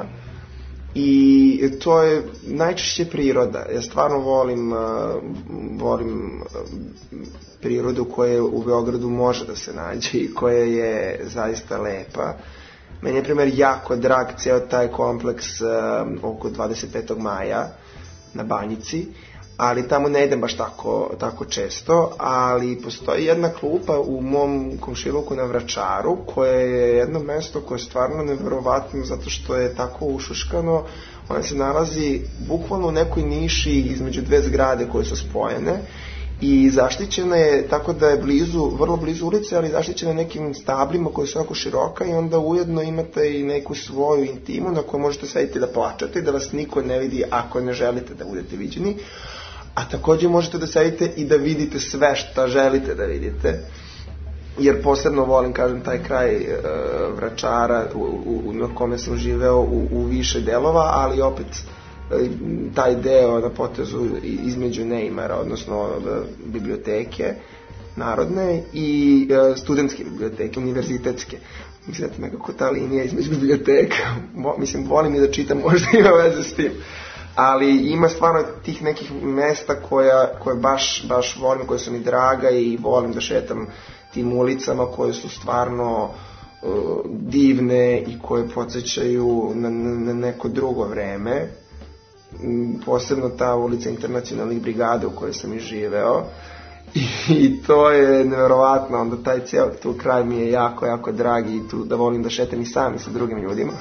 I to je najčešće priroda. Ja stvarno volim, uh, volim prirodu koja u Beogradu može da se nađe i koja je zaista lepa. Meni je, primjer, jako drag ceo taj kompleks uh, oko dvadeset petog maja na Banjici, ali tamo ne idem baš tako, tako često, ali postoji jedna klupa u mom komšiluku na Vračaru, koje je jedno mesto koje je stvarno neverovatno zato što je tako ušuškano. Ona se nalazi bukvalno u nekoj niši između dve zgrade koje su spojene i zaštićena je tako da je blizu, vrlo blizu ulice, ali zaštićena nekim stablima koje su jako široka i onda ujedno imate i neku svoju intimu na kojoj možete sediti da plačete i da vas niko ne vidi ako ne želite da budete viđeni. A također možete da sedite i da vidite sve šta želite da vidite, jer posebno volim, kažem, taj kraj e, Vračara u, u, na kome sam živeo u, u više delova, ali opet e, taj deo na potezu između Neimara, odnosno e, biblioteke narodne i e, studentske biblioteke, univerzitetske. Mislim da nekako ta linija između biblioteka, mislim, volim i da čitam, možda ima veze s tim. Ali ima stvarno tih nekih mesta koja, koje baš, baš volim, koje su mi draga i volim da šetam tim ulicama koje su stvarno uh, divne i koje podsjećaju na, na, na neko drugo vreme. Posebno ta ulica Internacionalnih brigada u kojoj sam i živeo. I, i to je nevjerovatno, onda taj cijel tu kraj mi je jako, jako drag i tu da volim da šetam i sam i sa drugim ljudima.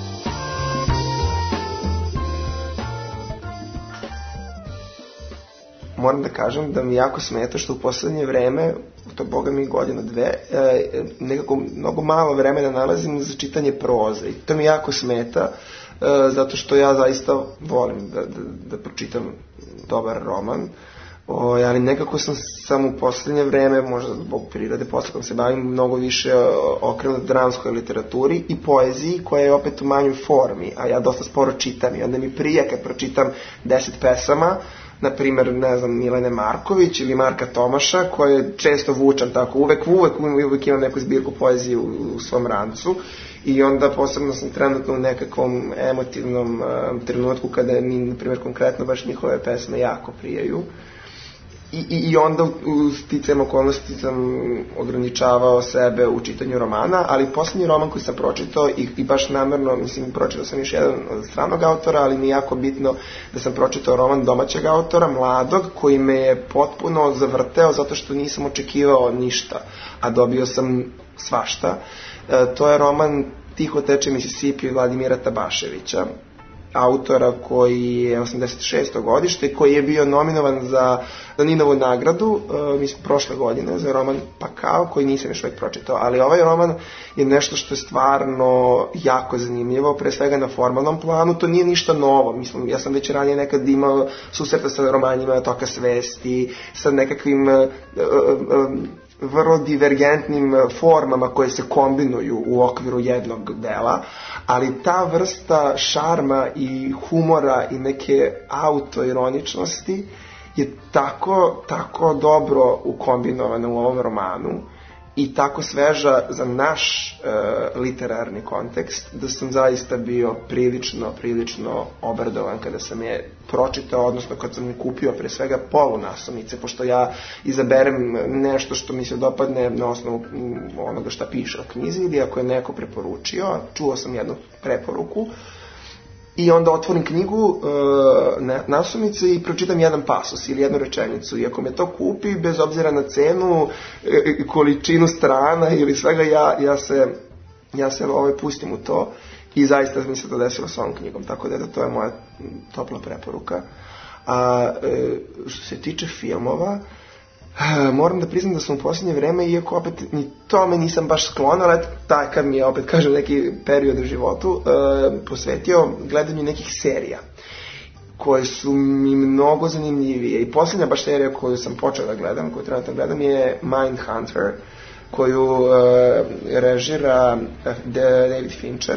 Moram da kažem da mi jako smeta što u poslednje vreme, to boga mi godina dve, e, nekako mnogo malo vremena nalazim za čitanje proze. I to mi jako smeta, e, zato što ja zaista volim da, da, da pročitam dobar roman. O, ali nekako sam, sam u poslednje vreme, možda zbog prirode, posle kom se bavim, mnogo više okrenut dramskoj literaturi i poeziji koja je opet u manjoj formi, a ja dosta sporo čitam i onda mi prije kad pročitam deset pesama, na primjer, ne znam, Milene Marković ili Marka Tomaša, koje često vučam tako, uvek, uvek, uvek imam neku zbirku poezije u, u svom rancu i onda posebno sam trenutno u nekakvom emotivnom um, trenutku kada mi, na primjer, konkretno baš njihove pesme jako prijaju. I, i, i onda u sticajem okolnosti sam ograničavao sebe u čitanju romana, ali posljednji roman koji sam pročitao i, i baš namerno, mislim, pročitao sam još jedan od stranog autora, ali mi je jako bitno da sam pročitao roman domaćeg autora, mladog, koji me je potpuno zavrteo zato što nisam očekivao ništa, a dobio sam svašta. E, to je roman Tiho teče Mississippi Vladimira Tabaševića, autora koji je osamdeset šesto godište i koji je bio nominovan za Daninovu nagradu, uh, mislim, prošle godine za roman Pakao, koji nisam još uvijek pročitao, ali ovaj roman je nešto što je stvarno jako zanimljivo, pre svega na formalnom planu, to nije ništa novo, mislim, ja sam već ranije nekad imao susreta sa romanjima Toka svesti, sa nekakvim uh, uh, uh, vrlo divergentnim formama koje se kombinuju u okviru jednog dela, ali ta vrsta šarma i humora i neke autoironičnosti je tako, tako dobro ukombinovana u ovom romanu i tako sveža za naš uh, literarni kontekst, da sam zaista bio prilično, prilično obradovan kada sam je pročitao, odnosno kad sam je kupio pre svega polunaslovnice, pošto ja izaberem nešto što mi se dopadne na osnovu onoga šta piše o knjizi, ili ako je neko preporučio, čuo sam jednu preporuku, i onda otvorim knjigu uh, naslovnice i pročitam jedan pasus ili jednu rečenicu. I ako me to kupi, bez obzira na cenu, e, količinu strana ili svega, ja, ja se, ja se ovaj, pustim u to. I zaista mi se to desilo s ovom knjigom. Tako da, da to je moja topla preporuka. A e, što se tiče filmova, moram da priznam da sam u posljednje vreme, iako opet ni tome nisam baš sklon, ali takav mi je, opet kažem, neki period u životu, e, posvetio gledanju nekih serija koje su mi mnogo zanimljivije. I posljednja baš serija koju sam počeo da gledam, koju trenutno gledam, je Mindhunter, koju e, režira David Fincher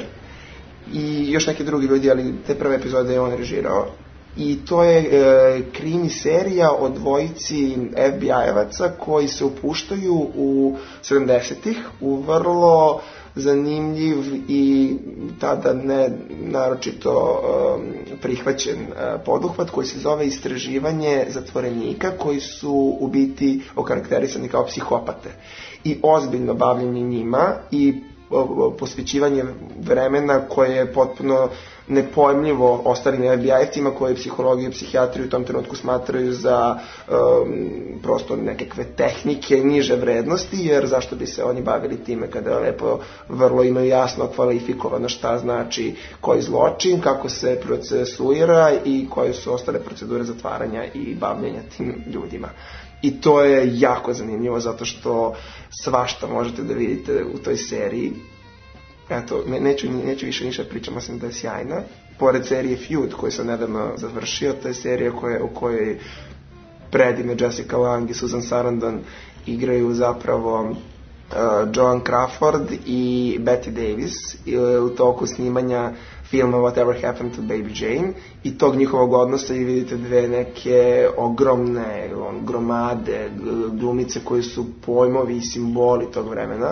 i još neki drugi ljudi, ali te prve epizode je on režirao. I to je e, krimi serija o dvojici F B I-evaca koji se upuštaju u sedamdesetih u vrlo zanimljiv i tada ne naročito e, prihvaćen e, poduhvat koji se zove istraživanje zatvorenika koji su u biti okarakterisani kao psihopate. I ozbiljno bavljenje njima i posvećivanje vremena koje je potpuno nepojmljivo ostalim F B I-evcima koji psihologiju i psihijatriju u tom trenutku smatraju za um, prosto nekakve tehnike niže vrednosti, jer zašto bi se oni bavili time kada lepo vrlo imaju jasno kvalifikovano šta znači koji zločin, kako se procesuira i koje su ostale procedure zatvaranja i bavljenja tim ljudima. I to je jako zanimljivo zato što svašta možete da vidite u toj seriji. Eto, ne, neću, neću više ništa pričam, osim da je sjajna. Pored serije Feud, koju sam nedavno završio, to je serija koje, u kojoj predivne Jessica Lange i Susan Sarandon igraju zapravo uh, Joan Crawford i Bette Davis u toku snimanja filma Whatever Happened to Baby Jane, i tog njihovog odnosa i vidite dve neke ogromne on, gromade glumice koje su pojmovi i simboli tog vremena,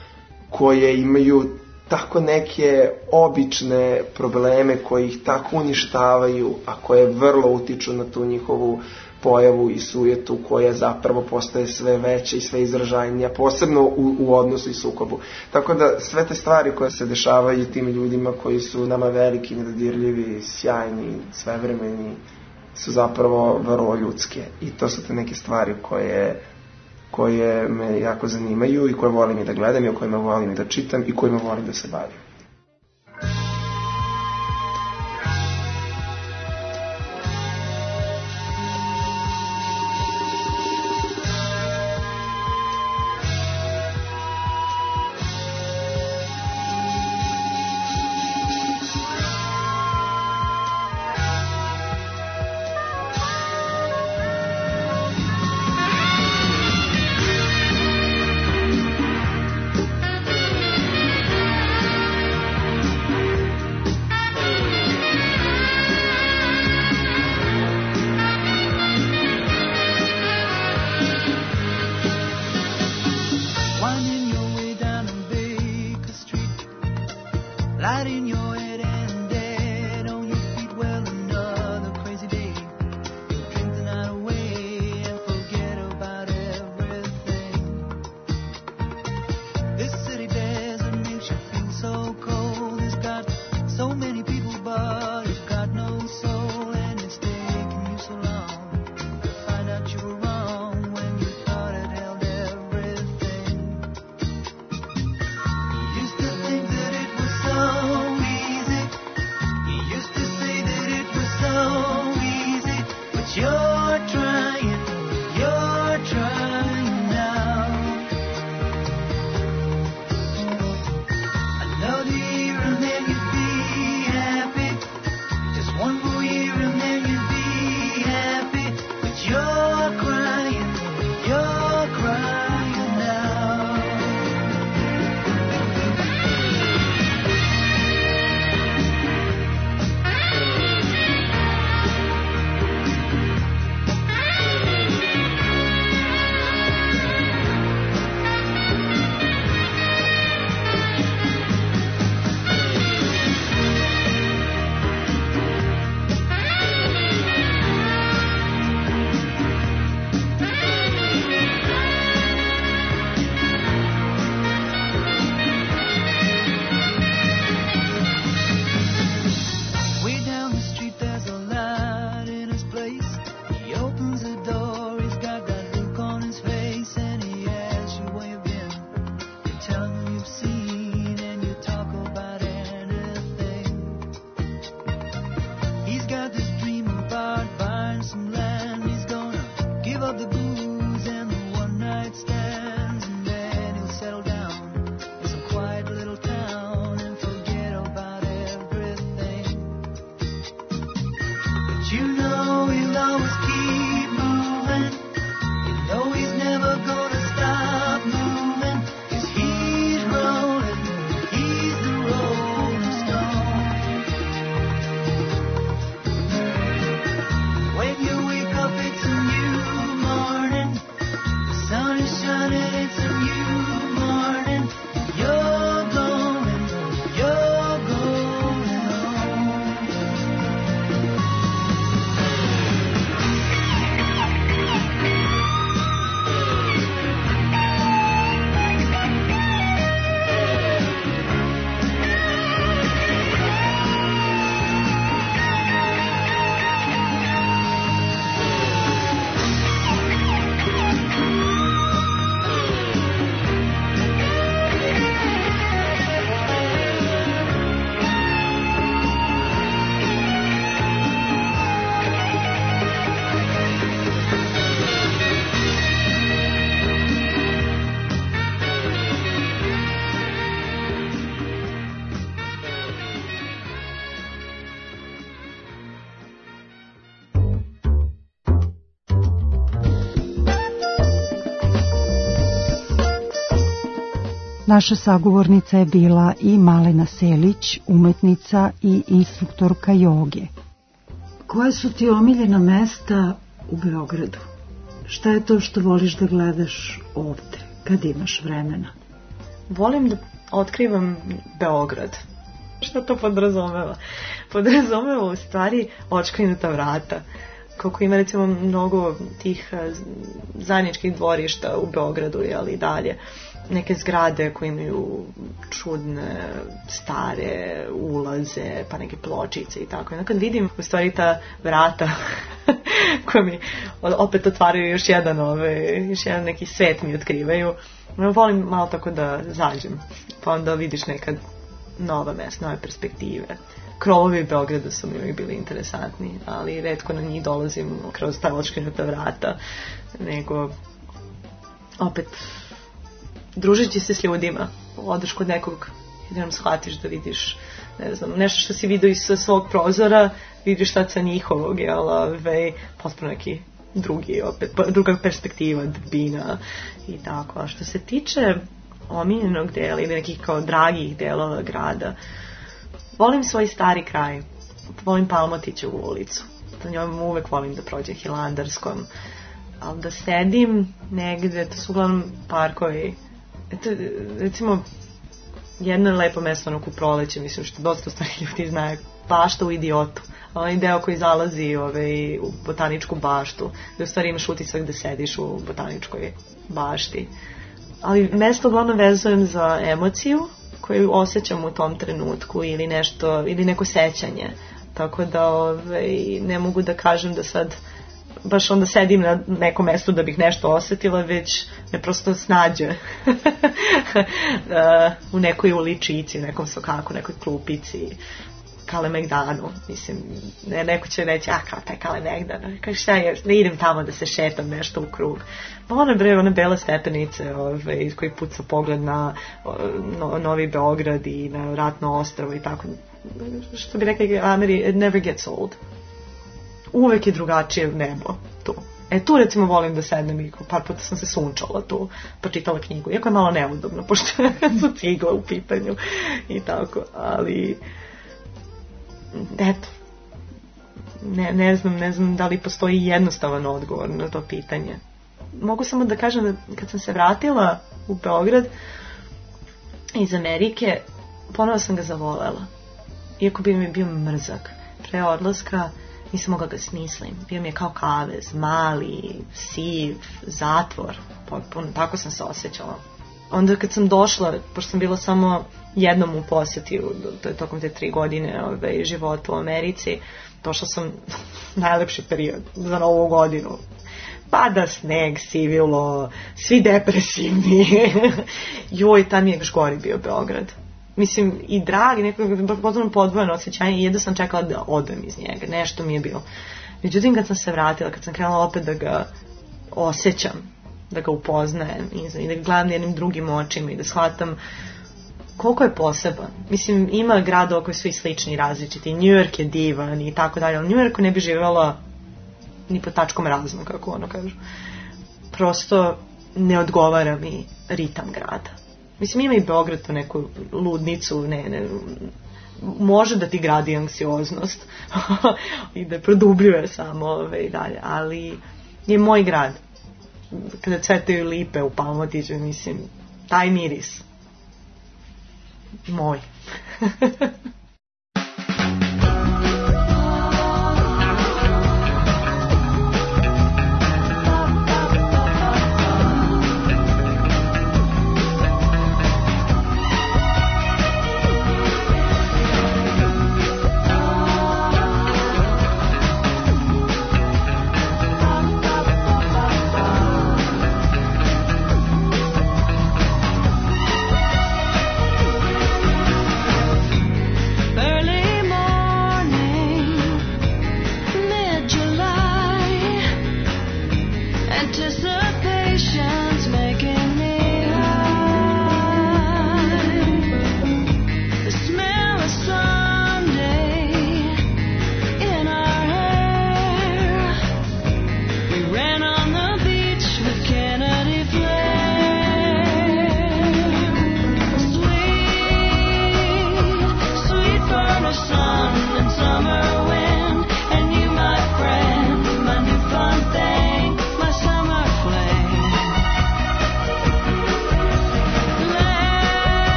koje imaju tako neke obične probleme koji ih tako uništavaju, a koje vrlo utiču na tu njihovu pojavu i sujetu koja zapravo postaje sve veća i sve izražajnija, posebno u, u odnosu i sukobu. Tako da sve te stvari koje se dešavaju tim ljudima koji su nama veliki, nedodirljivi, sjajni, svevremeni, su zapravo vrlo ljudske. I to su te neke stvari koje, koje me jako zanimaju i koje volim i da gledam i o kojima volim i da čitam i kojima volim da se bavim. Used to think that it was so easy. Naša sagovornica je bila i Malena Selić, umetnica i instruktorka joge. Koje su ti omiljena mesta u Beogradu? Šta je to što voliš da gledaš ovde, kad imaš vremena? Volim da otkrivam Beograd. Šta to podrazumeva? Podrazumeva u stvari očkrinuta vrata. Koliko ima recimo mnogo tih zajedničkih dvorišta u Beogradu, ali i dalje. Neke zgrade koje imaju čudne, stare ulaze, pa neke pločice i tako. I kad vidim u stvari ta vrata koja mi opet otvaraju još jedan, ove, još jedan neki svet mi otkrivaju, volim malo tako da zađem, pa onda vidiš nekad nova mesta, nove perspektive. Krovovi Beograda su mi bili interesantni, ali retko na njih dolazim kroz ta očkrinuta vrata, nego opet družeći se s ljudima, odeš kod nekog i da nam shvatiš da vidiš, ne znam, nešto što si vidio iz svog prozora, vidiš sad sa njihovog, jel, ove, potpuno neki drugi, opet, druga perspektiva, dubina i tako. A što se tiče omiljenog dela ili nekih kao dragih delova grada, volim svoj stari kraj, volim Palmotićevu ulicu, to njom uvek volim da prođem Hilandarskom, ali da sedim negde, to su uglavnom parkovi. Eto, recimo, jedno je lepo mesto ono ku proleće, mislim što dosta stvari ljudi znaju, bašta u Idiotu, onaj deo koji zalazi ove, u botaničku baštu, gde u stvari imaš utisak da sediš u botaničkoj bašti. Ali mesto uglavnom vezujem za emociju koju osjećam u tom trenutku ili nešto, ili neko sećanje, tako da ove, ne mogu da kažem da sad baš onda sedim na nekom mestu da bih nešto osjetila, već me prosto snađe u nekoj uličici, u nekom sokaku, nekoj klupici, Kalemegdanu, mislim, ne, neko će reći, a kao taj Kalemegdan, kao šta je, da idem tamo da se šetam nešto u krug. Pa one bre, one bele stepenice, ove, iz kojih puca pogled na no, Novi Beograd i na Ratno ostrvo i tako, što bi rekli Ameri, it never gets old. Uvek je drugačije nebo tu. E tu recimo volim da sednem i par puta sam se sunčala tu, pa čitala knjigu, iako je malo neudobno, pošto su cigle u pitanju i tako, ali eto, ne, ne znam, ne znam da li postoji jednostavan odgovor na to pitanje. Mogu samo da kažem da kad sam se vratila u Beograd iz Amerike, ponovo sam ga zavolela, iako bi mi bio mrzak. Pre odlaska nisam mogla ga smislim. Bio mi je kao kavez, mali, siv, zatvor. Potpuno, tako sam se osjećala. Onda kad sam došla, pošto sam bila samo jednom u posjeti, to je tokom te tri godine ove, života u Americi, došla sam najlepši period za Novu godinu. Pada sneg, sivilo, svi depresivni. Joj, tam je još gori bio Beograd. Mislim, i drag, i nekako potpuno podvojeno osjećanje, i jedno sam čekala da odem iz njega, nešto mi je bilo. Međutim, kad sam se vratila, kad sam krenula opet da ga osjećam, da ga upoznajem i da ga gledam jednim drugim očima i da shvatam koliko je poseban. Mislim, ima gradova koji su i slični i različiti, New York je divan i tako dalje, ali New Yorku ne bi živjela ni pod tačkom razno, kako ono kažu. Prosto ne odgovara mi ritam grada. Mislim, ima i Beograd tu neku ludnicu, ne, ne, može da ti gradi anksioznost i da produbljuje samo ove i dalje, ali je moj grad. Kada cvetaju lipe u Palmotiću, mislim, taj miris. Moj.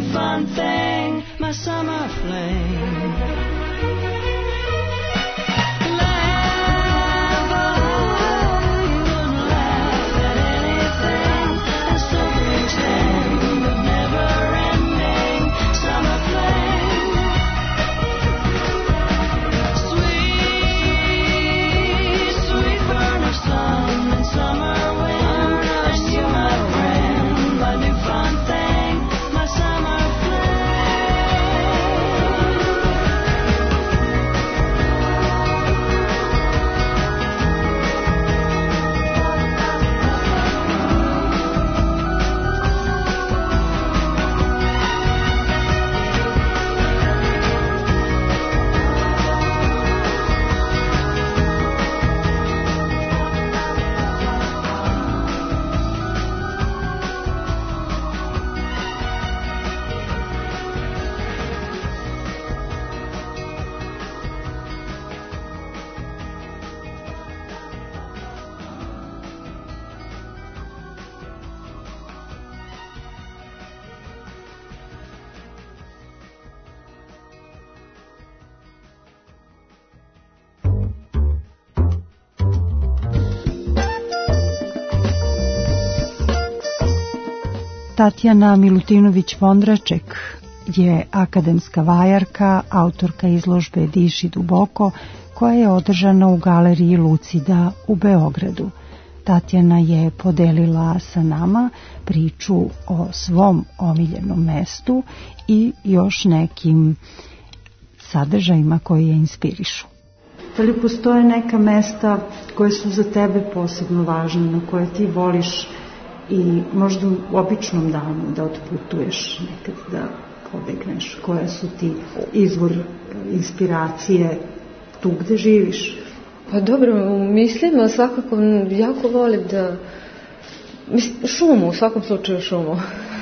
fun thing, my summer flame. Tatjana Milutinović-Vondraček je akademska vajarka, autorka izložbe Diši duboko, koja je održana u galeriji Lucida u Beogradu. Tatjana je podelila sa nama priču o svom omiljenom mestu i još nekim sadržajima koji je inspirišu. Da li postoje neka mesta koje su za tebe posebno važne, na koje ti voliš i možda u običnom danu da otputuješ nekad, da pobegneš, koje su ti izvor inspiracije tu gde živiš? Pa dobro, mislim, ali svakako jako volim da mislim, šumu, u svakom slučaju šumu.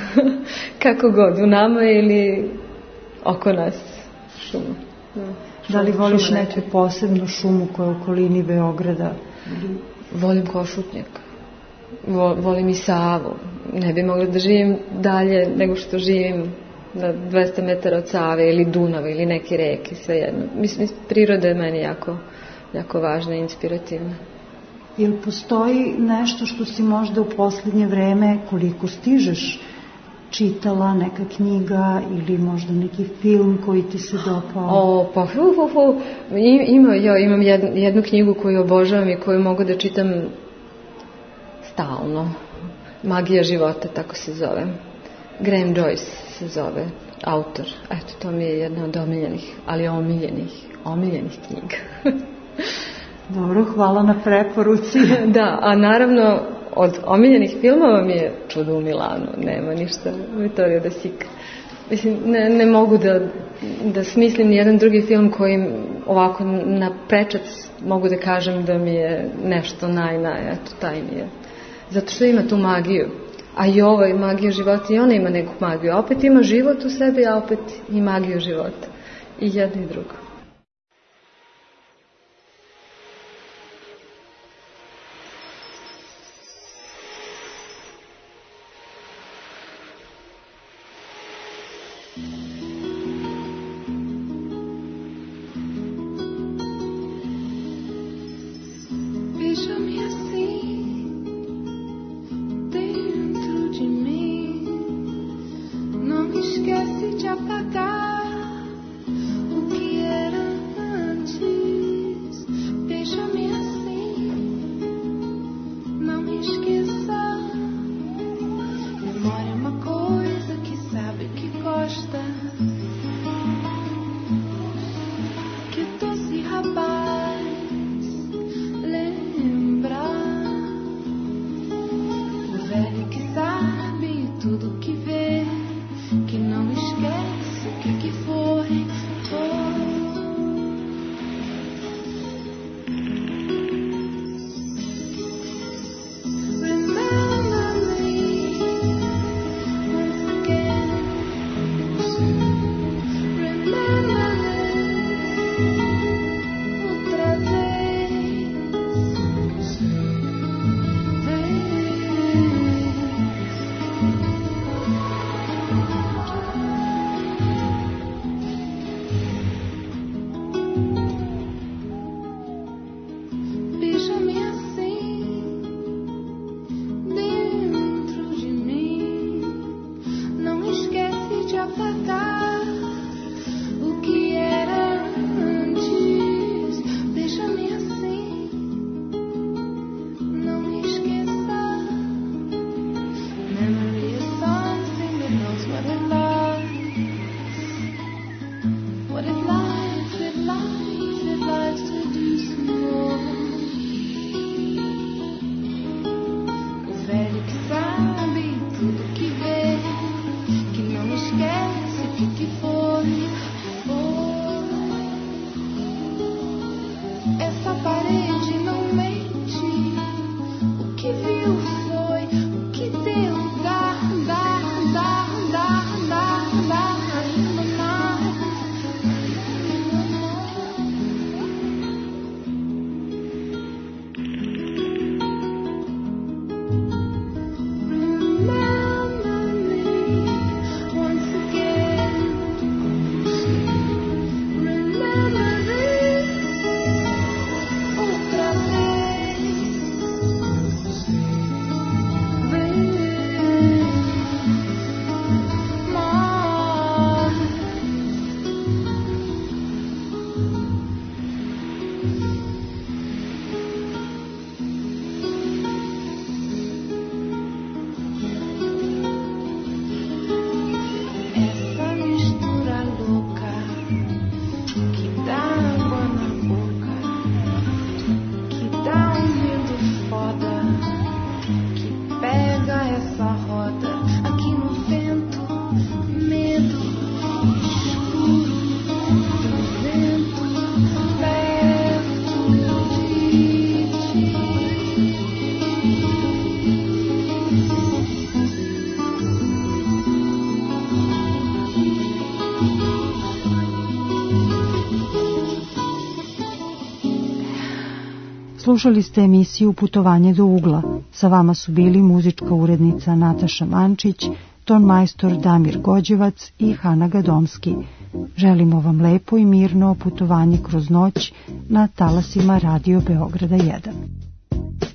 Kako god, u nama ili oko nas šumu. Da, da li voliš neku posebnu šumu koja je u okolini Beograda? Volim Košutnjak. Volim i Savu. Ne bi mogla da živim dalje nego što živim na dvesta metara od Save ili Dunava ili neke reke, svejedno. Mislim, priroda je meni jako, jako važna i inspirativna. Jel postoji nešto što si možda u posljednje vreme, koliko stižeš, čitala, neka knjiga ili možda neki film koji ti se dopao? O, pa hu, hu, hu. Ima, ja imam jednu, jednu knjigu koju obožavam i koju mogu da čitam stalno. Magija života, tako se zove. Graham Joyce se zove, autor. Eto, to mi je jedna od omiljenih, ali omiljenih, omiljenih knjiga. Dobro, hvala na preporuci. Da, a naravno, od omiljenih filmova mi je Čudo u Milanu. Nema ništa, Vittorio De Sica. Mislim, ne, ne mogu da, da smislim ni jedan drugi film kojim ovako na prečac mogu da kažem da mi je nešto naj, naj, eto, taj mi je. Zato što ima tu magiju. A i ovo je magija života i ona ima neku magiju. A opet ima život u sebi, a opet i magiju života. I jedno i drugo. Esquece de apagar o que é Slušali ste emisiju Putovanje do ugla. Sa vama su bili muzička urednica Nataša Mančić, ton majstor Damir Gođevac i Hana Gadomski. Želimo vam lepo i mirno putovanje kroz noć na talasima Radio Beograda jedan.